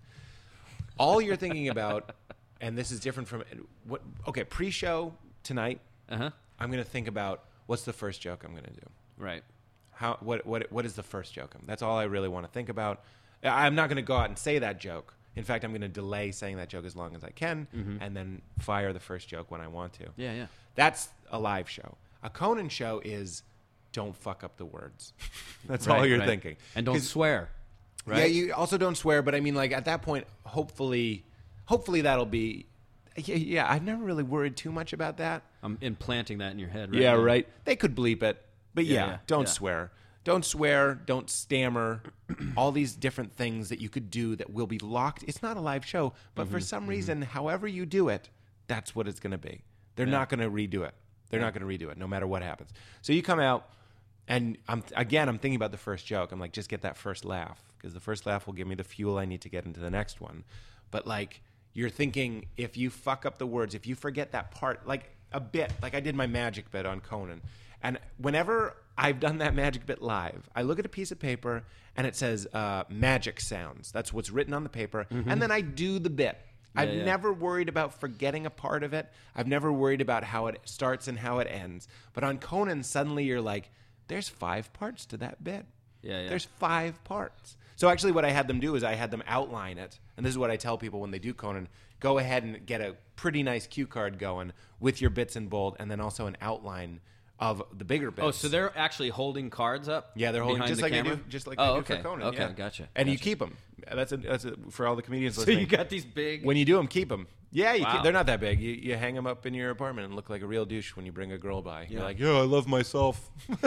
All you're thinking about, and this is different from what. Okay, pre-show tonight. Uh huh. I'm going to think about what's the first joke I'm going to do. Right. How what what what is the first joke? That's all I really want to think about. I'm not going to go out and say that joke. In fact, I'm going to delay saying that joke as long as I can, and then fire the first joke when I want to. Yeah, yeah. That's a live show. A Conan show is don't fuck up the words. That's all Right, you're right. thinking. And don't 'Cause- swear. Right. Yeah, you also don't swear, but I mean, like at that point, hopefully, hopefully that'll be. Yeah, yeah, I've never really worried too much about that. I'm implanting that in your head. Right Yeah, now. right. They could bleep it, but yeah, Yeah, yeah, don't yeah. swear. Don't swear. Don't stammer. All these different things that you could do that will be locked. It's not a live show, but Mm-hmm, for some reason, however you do it, that's what it's going to be. They're not going to redo it. They're not going to redo it, no matter what happens. So you come out, and I'm again, I'm thinking about the first joke. I'm like, just get that first laugh, because the first laugh will give me the fuel I need to get into the next one. But like, you're thinking, if you fuck up the words, if you forget that part, like a bit, like I did my magic bit on Conan, and whenever I've done that magic bit live, I look at a piece of paper and it says uh, magic sounds. That's what's written on the paper, and then I do the bit. I've yeah. never worried about forgetting a part of it. I've never worried about how it starts and how it ends. But on Conan, suddenly you're like, there's five parts to that bit. Yeah, yeah. There's five parts. So actually what I had them do is I had them outline it. And this is what I tell people when they do Conan. Go ahead and get a pretty nice cue card going with your bits in bold, and then also an outline of the bigger bits. Oh, so they're actually holding cards up? Yeah, they're holding behind just the like camera? they do, just like oh, they okay. do for Conan. Okay, yeah. gotcha. And you gotcha. keep them. That's a, that's a, for all the comedians So listening. you got these big. When you do them, keep them. Yeah, you Wow. keep, they're not that big. You, you hang them up in your apartment and look like a real douche when you bring a girl by. You're Yeah. like, yeah, I love myself.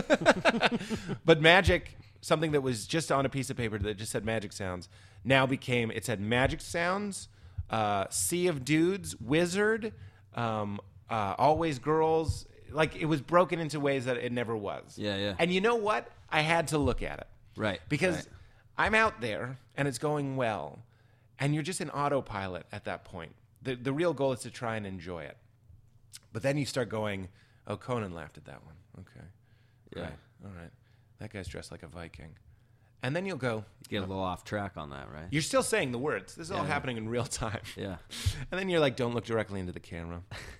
But magic, something that was just on a piece of paper that just said magic sounds, now became, it said magic sounds, uh, sea of dudes, wizard, um, uh, always girls. Like, it was broken into ways that it never was. Yeah, yeah. And you know what? I had to look at it. Right, Because right. I'm out there and it's going well, and you're just in autopilot at that point. The the real goal is to try and enjoy it. But then you start going, oh, Conan laughed at that one. Okay. Yeah. Right. All right. That guy's dressed like a Viking. And then you'll go, Get a little off track on that, right? you're still saying the words. This is all Yeah. happening in real time. Yeah. And then you're like, don't look directly into the camera.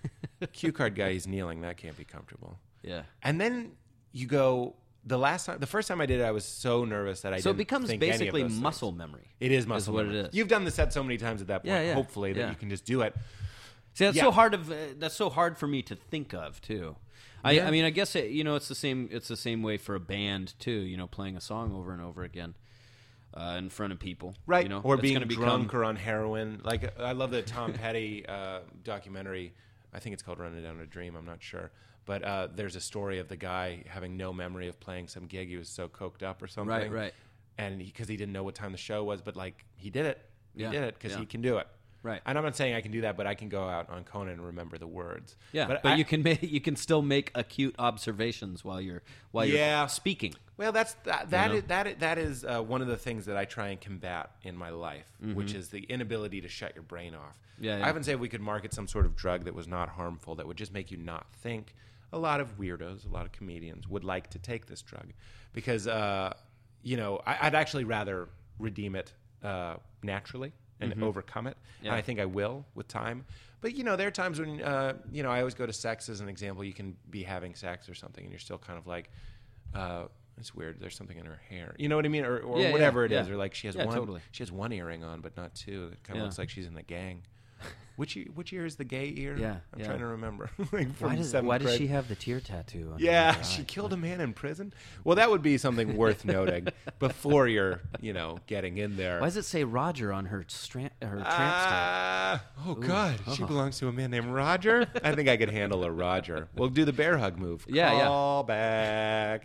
Cue card guy, he's kneeling. That can't be comfortable. Yeah. And then you go, the last time, the first time I did it, I was so nervous that I So it didn't becomes think any of basically those things. muscle memory. It is muscle what memory. it is. You've done the set so many times at that point, Yeah, yeah. hopefully, that Yeah. you can just do it. See, that's Yeah. so hard of uh, that's so hard for me to think of too. I, Yeah. I mean, I guess it, you know it's the same. It's the same way for a band too. You know, playing a song over and over again uh, in front of people. Right. You know, or It's being gonna drunk become, or on heroin. Like, I love the Tom Petty uh, documentary. I think it's called Running Down a Dream. I'm not sure. But uh, there's a story of the guy having no memory of playing some gig. He was so coked up or something. Right, right. And because he, he didn't know what time the show was, but, like, he did it. He Yeah, did it because yeah. he can do it. Right. And I'm not saying I can do that, but I can go out on Conan and remember the words. Yeah, but, I- you can make you can still make acute observations while you're while you're Yeah. speaking. Well, that's that that You know? is, that is, that is uh, one of the things that I try and combat in my life, which is the inability to shut your brain off. Mm-hmm. Yeah, yeah. I haven't said we could market some sort of drug that was not harmful, that would just make you not think. A lot of weirdos, a lot of comedians would like to take this drug because, uh, you know, I, I'd actually rather redeem it uh, naturally and overcome it. Mm-hmm. Yeah. And I think I will with time. But, you know, there are times when, uh, you know, I always go to sex as an example. You can be having sex or something and you're still kind of like, uh, it's weird. There's something in her hair. You know what I mean? Or, or Yeah, whatever yeah, it is. yeah. Or like she has Yeah, one totally. she has one earring on but not two. It kind of Yeah. looks like she's in the gang. Which ear, which ear is the gay ear? Yeah, I'm yeah. trying to remember. Like from Why does seventh why does grade. she have the tear tattoo? On Yeah, her she eye? killed a man in prison. Well, that would be something worth noting before you're, you know, getting in there. Why does it say Roger on her stra- her tramp stamp? Ah, oh God, she oh. belongs to a man named Roger. I think I could handle a Roger. We'll do the bear hug move. Yeah, yeah. Call back.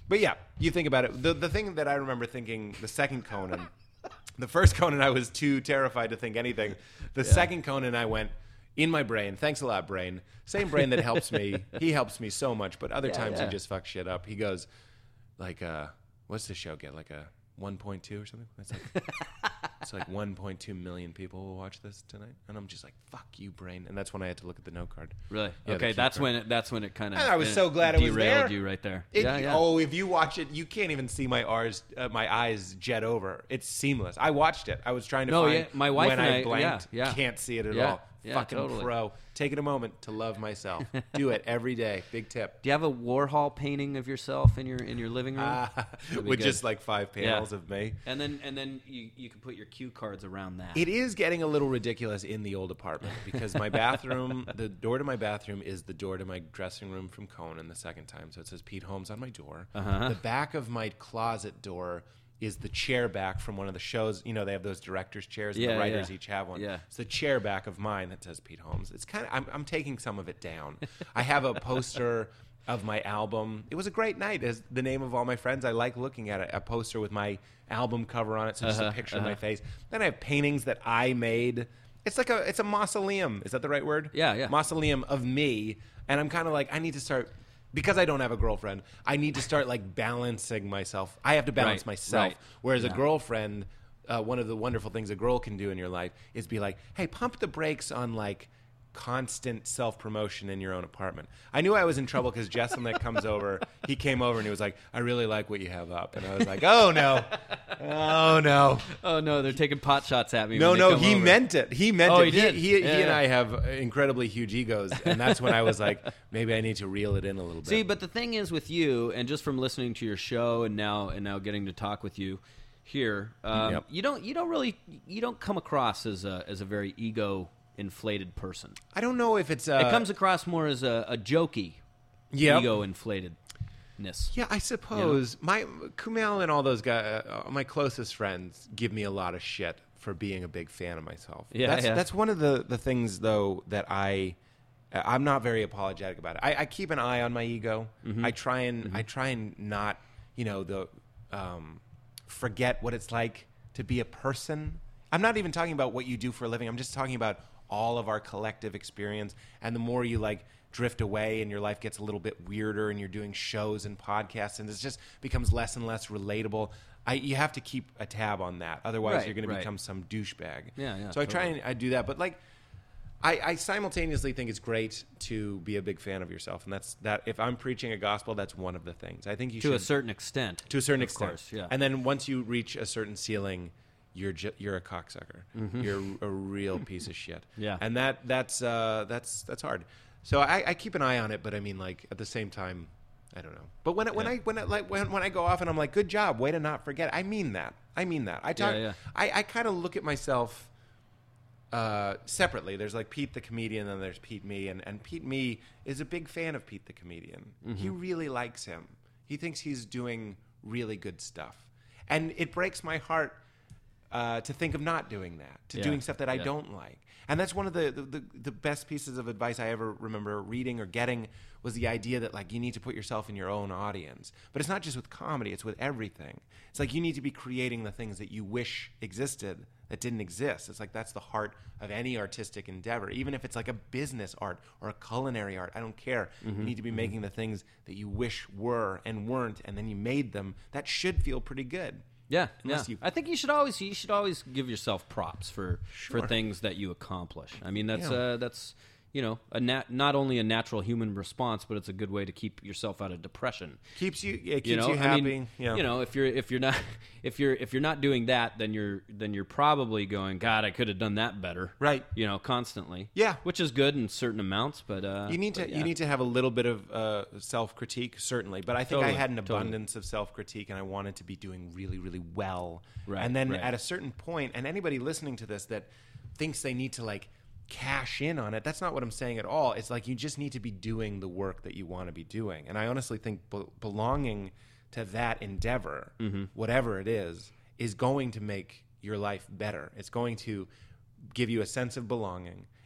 But yeah, you think about it. The the thing that I remember thinking, the second Conan, the first Conan, I was too terrified to think anything. The yeah. second Conan, I went in my brain. Thanks a lot, brain. Same brain that helps me. He helps me so much, but other yeah, times yeah. he just fucks shit up. He goes like, uh, what's the show get? Like a one point two or something? That's like, it's like one point two million people will watch this tonight, and I'm just like, "Fuck you, brain!" And that's when I had to look at the note card. Really? Yeah, okay, that's card. when it, that's when it kind of. I was so glad it was there. Derailed you right there. It, yeah, yeah. Oh, if you watch it, you can't even see my R's, uh, my eyes jet over. It's seamless. I watched it. I was trying to no, find yeah, my wife when and I I blanked. Yeah, yeah. Can't see it at yeah, all. Yeah, Fucking totally. pro. Taking a moment to love myself. Do it every day. Big tip. Do you have a Warhol painting of yourself in your in your living room? Uh, with good. just like five panels yeah. of me. And then and then you, you can put your cue cards around that. It is getting a little ridiculous in the old apartment because my bathroom, the door to my bathroom is the door to my dressing room from Conan the second time. So it says Pete Holmes on my door. Uh-huh. The back of my closet door is the chair back from one of the shows. You know, they have those director's chairs, and yeah, the writers yeah. each have one. Yeah. It's the chair back of mine that says Pete Holmes. It's kind of, I'm, I'm taking some of it down. I have a poster of my album. It was a great night. As the name of all my friends, I like looking at it. A poster with my album cover on it, so just uh-huh, a picture uh-huh. of my face. Then I have paintings that I made. It's like a, it's a mausoleum. Is that the right word? Yeah, yeah. Mausoleum of me. And I'm kind of like, I need to start. Because I don't have a girlfriend, I need to start like balancing myself. I have to balance right, myself. Right. Whereas yeah. a girlfriend, uh, one of the wonderful things a girl can do in your life is be like, hey, pump the brakes on like constant self-promotion in your own apartment. I knew I was in trouble because Jesselnick comes over. He came over and he was like, I really like what you have up. And I was like, oh, no. Oh, no. Oh, no, they're taking pot shots at me. No, when no, they come he over. meant it. He meant oh, it. He, did. He, he, yeah, he and yeah. I have incredibly huge egos. And that's when I was like, maybe I need to reel it in a little bit. See, but the thing is with you, and just from listening to your show and now and now getting to talk with you here, um, Yep. you don't you don't really you don't come across as a as a very ego inflated person. I don't know if it's... Uh, it comes across more as a, a jokey Yep. ego inflatedness. Yeah, I suppose. You know? My Kumail and all those guys, uh, my closest friends, give me a lot of shit for being a big fan of myself. Yeah, that's, yeah. that's one of the, the things, though, that I... I'm not very apologetic about it. I, I keep an eye on my ego. Mm-hmm. I try and mm-hmm. I try and not, you know, the um, forget what it's like to be a person. I'm not even talking about what you do for a living. I'm just talking about all of our collective experience. And the more you like drift away and your life gets a little bit weirder and you're doing shows and podcasts and it just becomes less and less relatable. I, you have to keep a tab on that. Otherwise, right, you're going right. to become some douchebag. Yeah, yeah. So I try totally. and I do that. But like, I, I simultaneously think it's great to be a big fan of yourself, and that's that. If I'm preaching a gospel, that's one of the things. I think you to should, a certain extent. to a certain of extent, course, yeah. And then once you reach a certain ceiling, you're ju- you're a cocksucker. Mm-hmm. You're a real piece of shit. Yeah. And that that's uh, that's that's hard. So I, I keep an eye on it, but I mean, like at the same time, I don't know. But when it, when Yeah. I when it, like when when I go off and I'm like, good job, way to not forget. I mean that. I mean that. I talk. Yeah, yeah. I, I kind of look at myself. Uh, separately, there's like Pete the comedian, and there's Pete me, and, and Pete me is a big fan of Pete the comedian. Mm-hmm. He really likes him. He thinks he's doing really good stuff, and it breaks my heart uh, to think of not doing that, to Yeah. doing stuff that I Yeah. don't like. And that's one of the, the, the, the best pieces of advice I ever remember reading or getting was the idea that like you need to put yourself in your own audience. But it's not just with comedy, it's with everything. It's like you need to be creating the things that you wish existed that didn't exist. It's like that's the heart of any artistic endeavor. Even if it's like a business art or a culinary art, I don't care. Mm-hmm. You need to be making the things that you wish were and weren't, and then you made them. That should feel pretty good. Yeah, Unless yeah. you- I think you should always you should always give yourself props for Sure. for things that you accomplish. I mean, that's Yeah. uh, that's you know a nat- not only a natural human response, but it's a good way to keep yourself out of depression. Keeps you, it keeps You know, you happy. I mean, yeah. you know, if you're if you're not if you're if you're not doing that, then you're then you're probably going, God, I could have done that better. Right. You know, constantly. Yeah. Which is good in certain amounts, but uh, You need to but yeah. you need to have a little bit of uh, self critique, certainly. But I think Totally, I had an totally. abundance of self critique, and I wanted to be doing really, really well. Right, and then right. at a certain point, and anybody listening to this that thinks they need to like cash in on it, that's not what I'm saying at all. It's like you just need to be doing the work that you want to be doing. And I honestly think be- belonging to that endeavor, Mm-hmm. whatever it is, is going to make your life better. It's going to give you a sense of belonging.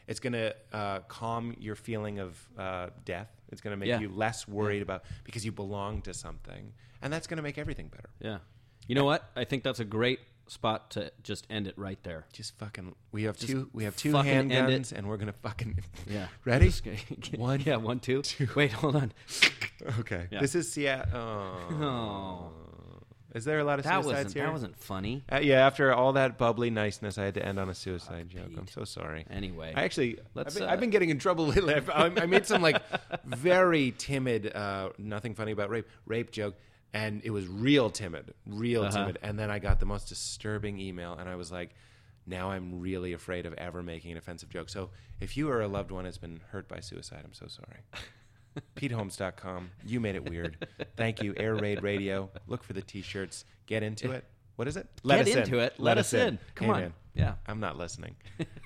It's going to uh, calm your feeling of uh, death. It's going to make Yeah. you less worried about because you belong to something, and that's going to make everything better. Yeah. You know what? I think that's a great spot to just end it right there. Just fucking. We have Just two. We have two fucking end handguns, it. and we're gonna fucking. Yeah. Ready? Just get- One. Yeah, one, two. two. Wait, hold on. Okay. Yeah. This is Seattle. Oh. Oh. Is there a lot of That suicides wasn't, here? that wasn't funny. Uh, yeah, after all that bubbly niceness, I had to end on a suicide joke. I'm so sorry. Anyway. I actually, Let's, I've, been, uh, I've been getting in trouble lately. I've, I I made some like very timid, uh, nothing funny about rape, rape joke, and it was real timid, real Uh-huh. timid. And then I got the most disturbing email, and I was like, now I'm really afraid of ever making an offensive joke. So if you or a loved one has been hurt by suicide, I'm so sorry. Pete Holmes dot com. You made it weird. Thank you, Air Raid Radio. Look for the T-shirts. Get into it. What is it? Let Get us into in. it. Let us in. Come Hey, on. man. Yeah. I'm not listening.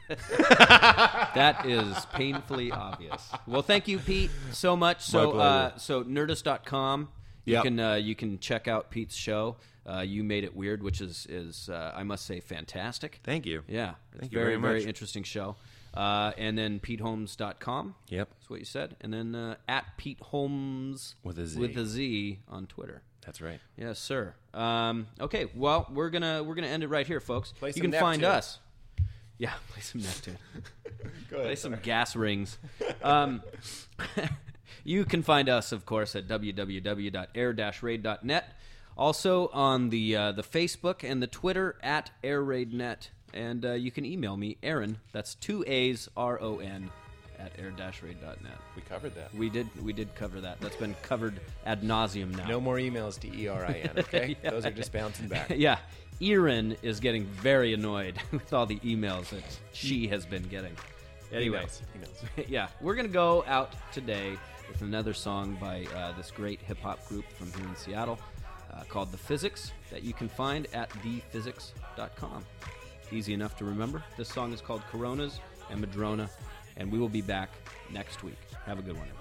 That is painfully obvious. Well, thank you, Pete, so much. So, My uh, pleasure. so Nerdist dot com. You Yep. can uh, you can check out Pete's show. Uh, you made it weird, which is is uh, I must say fantastic. Thank you. Yeah, it's Thank you very very very much. interesting show. Uh, and then Pete Holmes dot com. Yep. That's what you said. And then uh, at Pete Holmes With a Z. with a Z on Twitter. That's right. Yes, sir. Um, okay, well, we're gonna we're gonna end it right here, folks. Play you some can find Neptune. us. Yeah, play some Neptune. Go Play ahead. some gas rings. Um, you can find us, of course, at w w w dot air dash raid dot net. Also on the uh, the Facebook and the Twitter at air raid dot net. And uh, you can email me, Aaron. That's two A's, R O N, at air dash raid dot net. We covered that. We did we did cover that. That's been covered ad nauseum now. No more emails to E R I N, okay? Yeah. Those are just bouncing back. Yeah, Erin is getting very annoyed with all the emails that she has been getting. Anyway, Emails. Emails. yeah, we're gonna go out today with another song by uh, this great hip hop group from here in Seattle uh, called The Physics that you can find at the physics dot com. Easy enough to remember. This song is called Coronas and Madrona, and we will be back next week. Have a good one,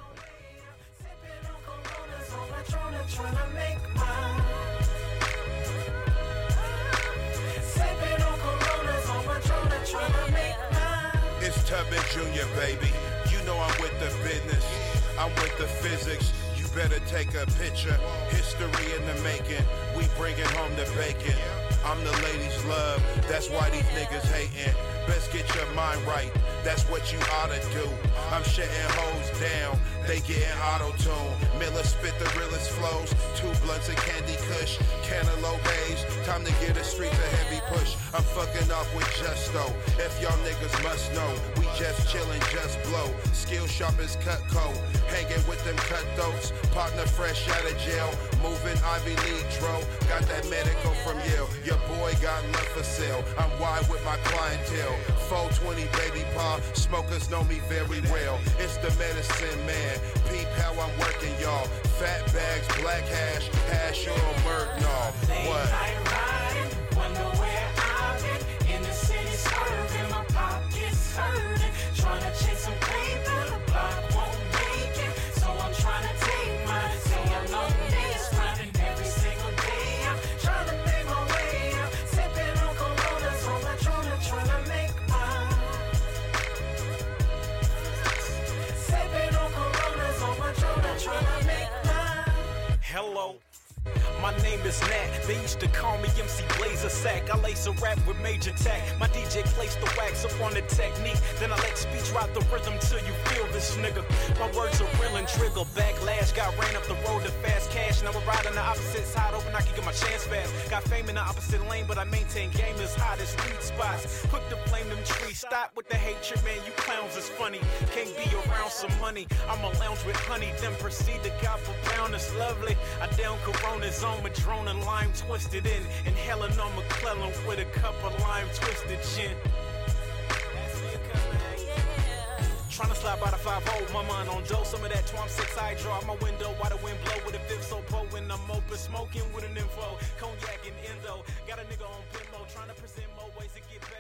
It's Tubman Junior, baby. You know I'm with the business. I'm with the physics. You better take a picture. History in the making. We bringing home the bacon. I'm the ladies' love. That's why these niggas hating. Best get your mind right. That's what you oughta do. I'm shutting hoes down. They getting auto-tune. Miller spit the realest flows. Two blunts of Candy Kush. Cantaloupe haze. Time to get the streets a heavy push. I'm fucking off with Justo. If y'all niggas must know, we just chillin', just blow. Skill sharp as Cutco. Hanging with them cutthroats. Partner fresh out of jail. Moving Ivy League dro. Got that medical from Yale. Your boy got love for sale. I'm wide with my clientele. four twenty baby pa. Smokers know me very well. It's the medicine man. Peep how I'm working, y'all. Fat bags, black hash, hash or Murdoch. What? Wonder where I've been in the city, serving my pockets hurting, trying to chase some paper, the block won't make it, so I'm trying to take mine. Say I'm on this grind every single day. I'm trying to make my way up, sipping on Coronas, on my Patron, trying to make mine. Sipping on Coronas, on my Patron, trying to make mine. Hello. My name is Nat, they used to call me M C Blazer Sack. I lace a rap with Major Tack. My D J placed the wax up on the technique. Then I let speech ride the rhythm till you feel this nigga. My words are real and trigger. Backlash, got ran up the road to fast cash. Now we're riding the opposite side, hoping I can get my chance fast. Got fame in the opposite lane, but I maintain game as hot as weed spots. Quick to blame them trees. Stop with the hatred, man, you clowns is funny. Can't be around some money. I'ma lounge with honey, then proceed to God for pound. It's lovely. I down Coronas on Madrona, lime twisted in. Inhaling on McClellan with a cup of lime twisted gin. Trying to slide by the five oh, my mind on dough. Some of that twelve six I draw out my window while the wind blow with a fifth so po. When I'm open smoking with an info. Cognac and endo. Got a nigga on Venmo trying to present more ways to get back.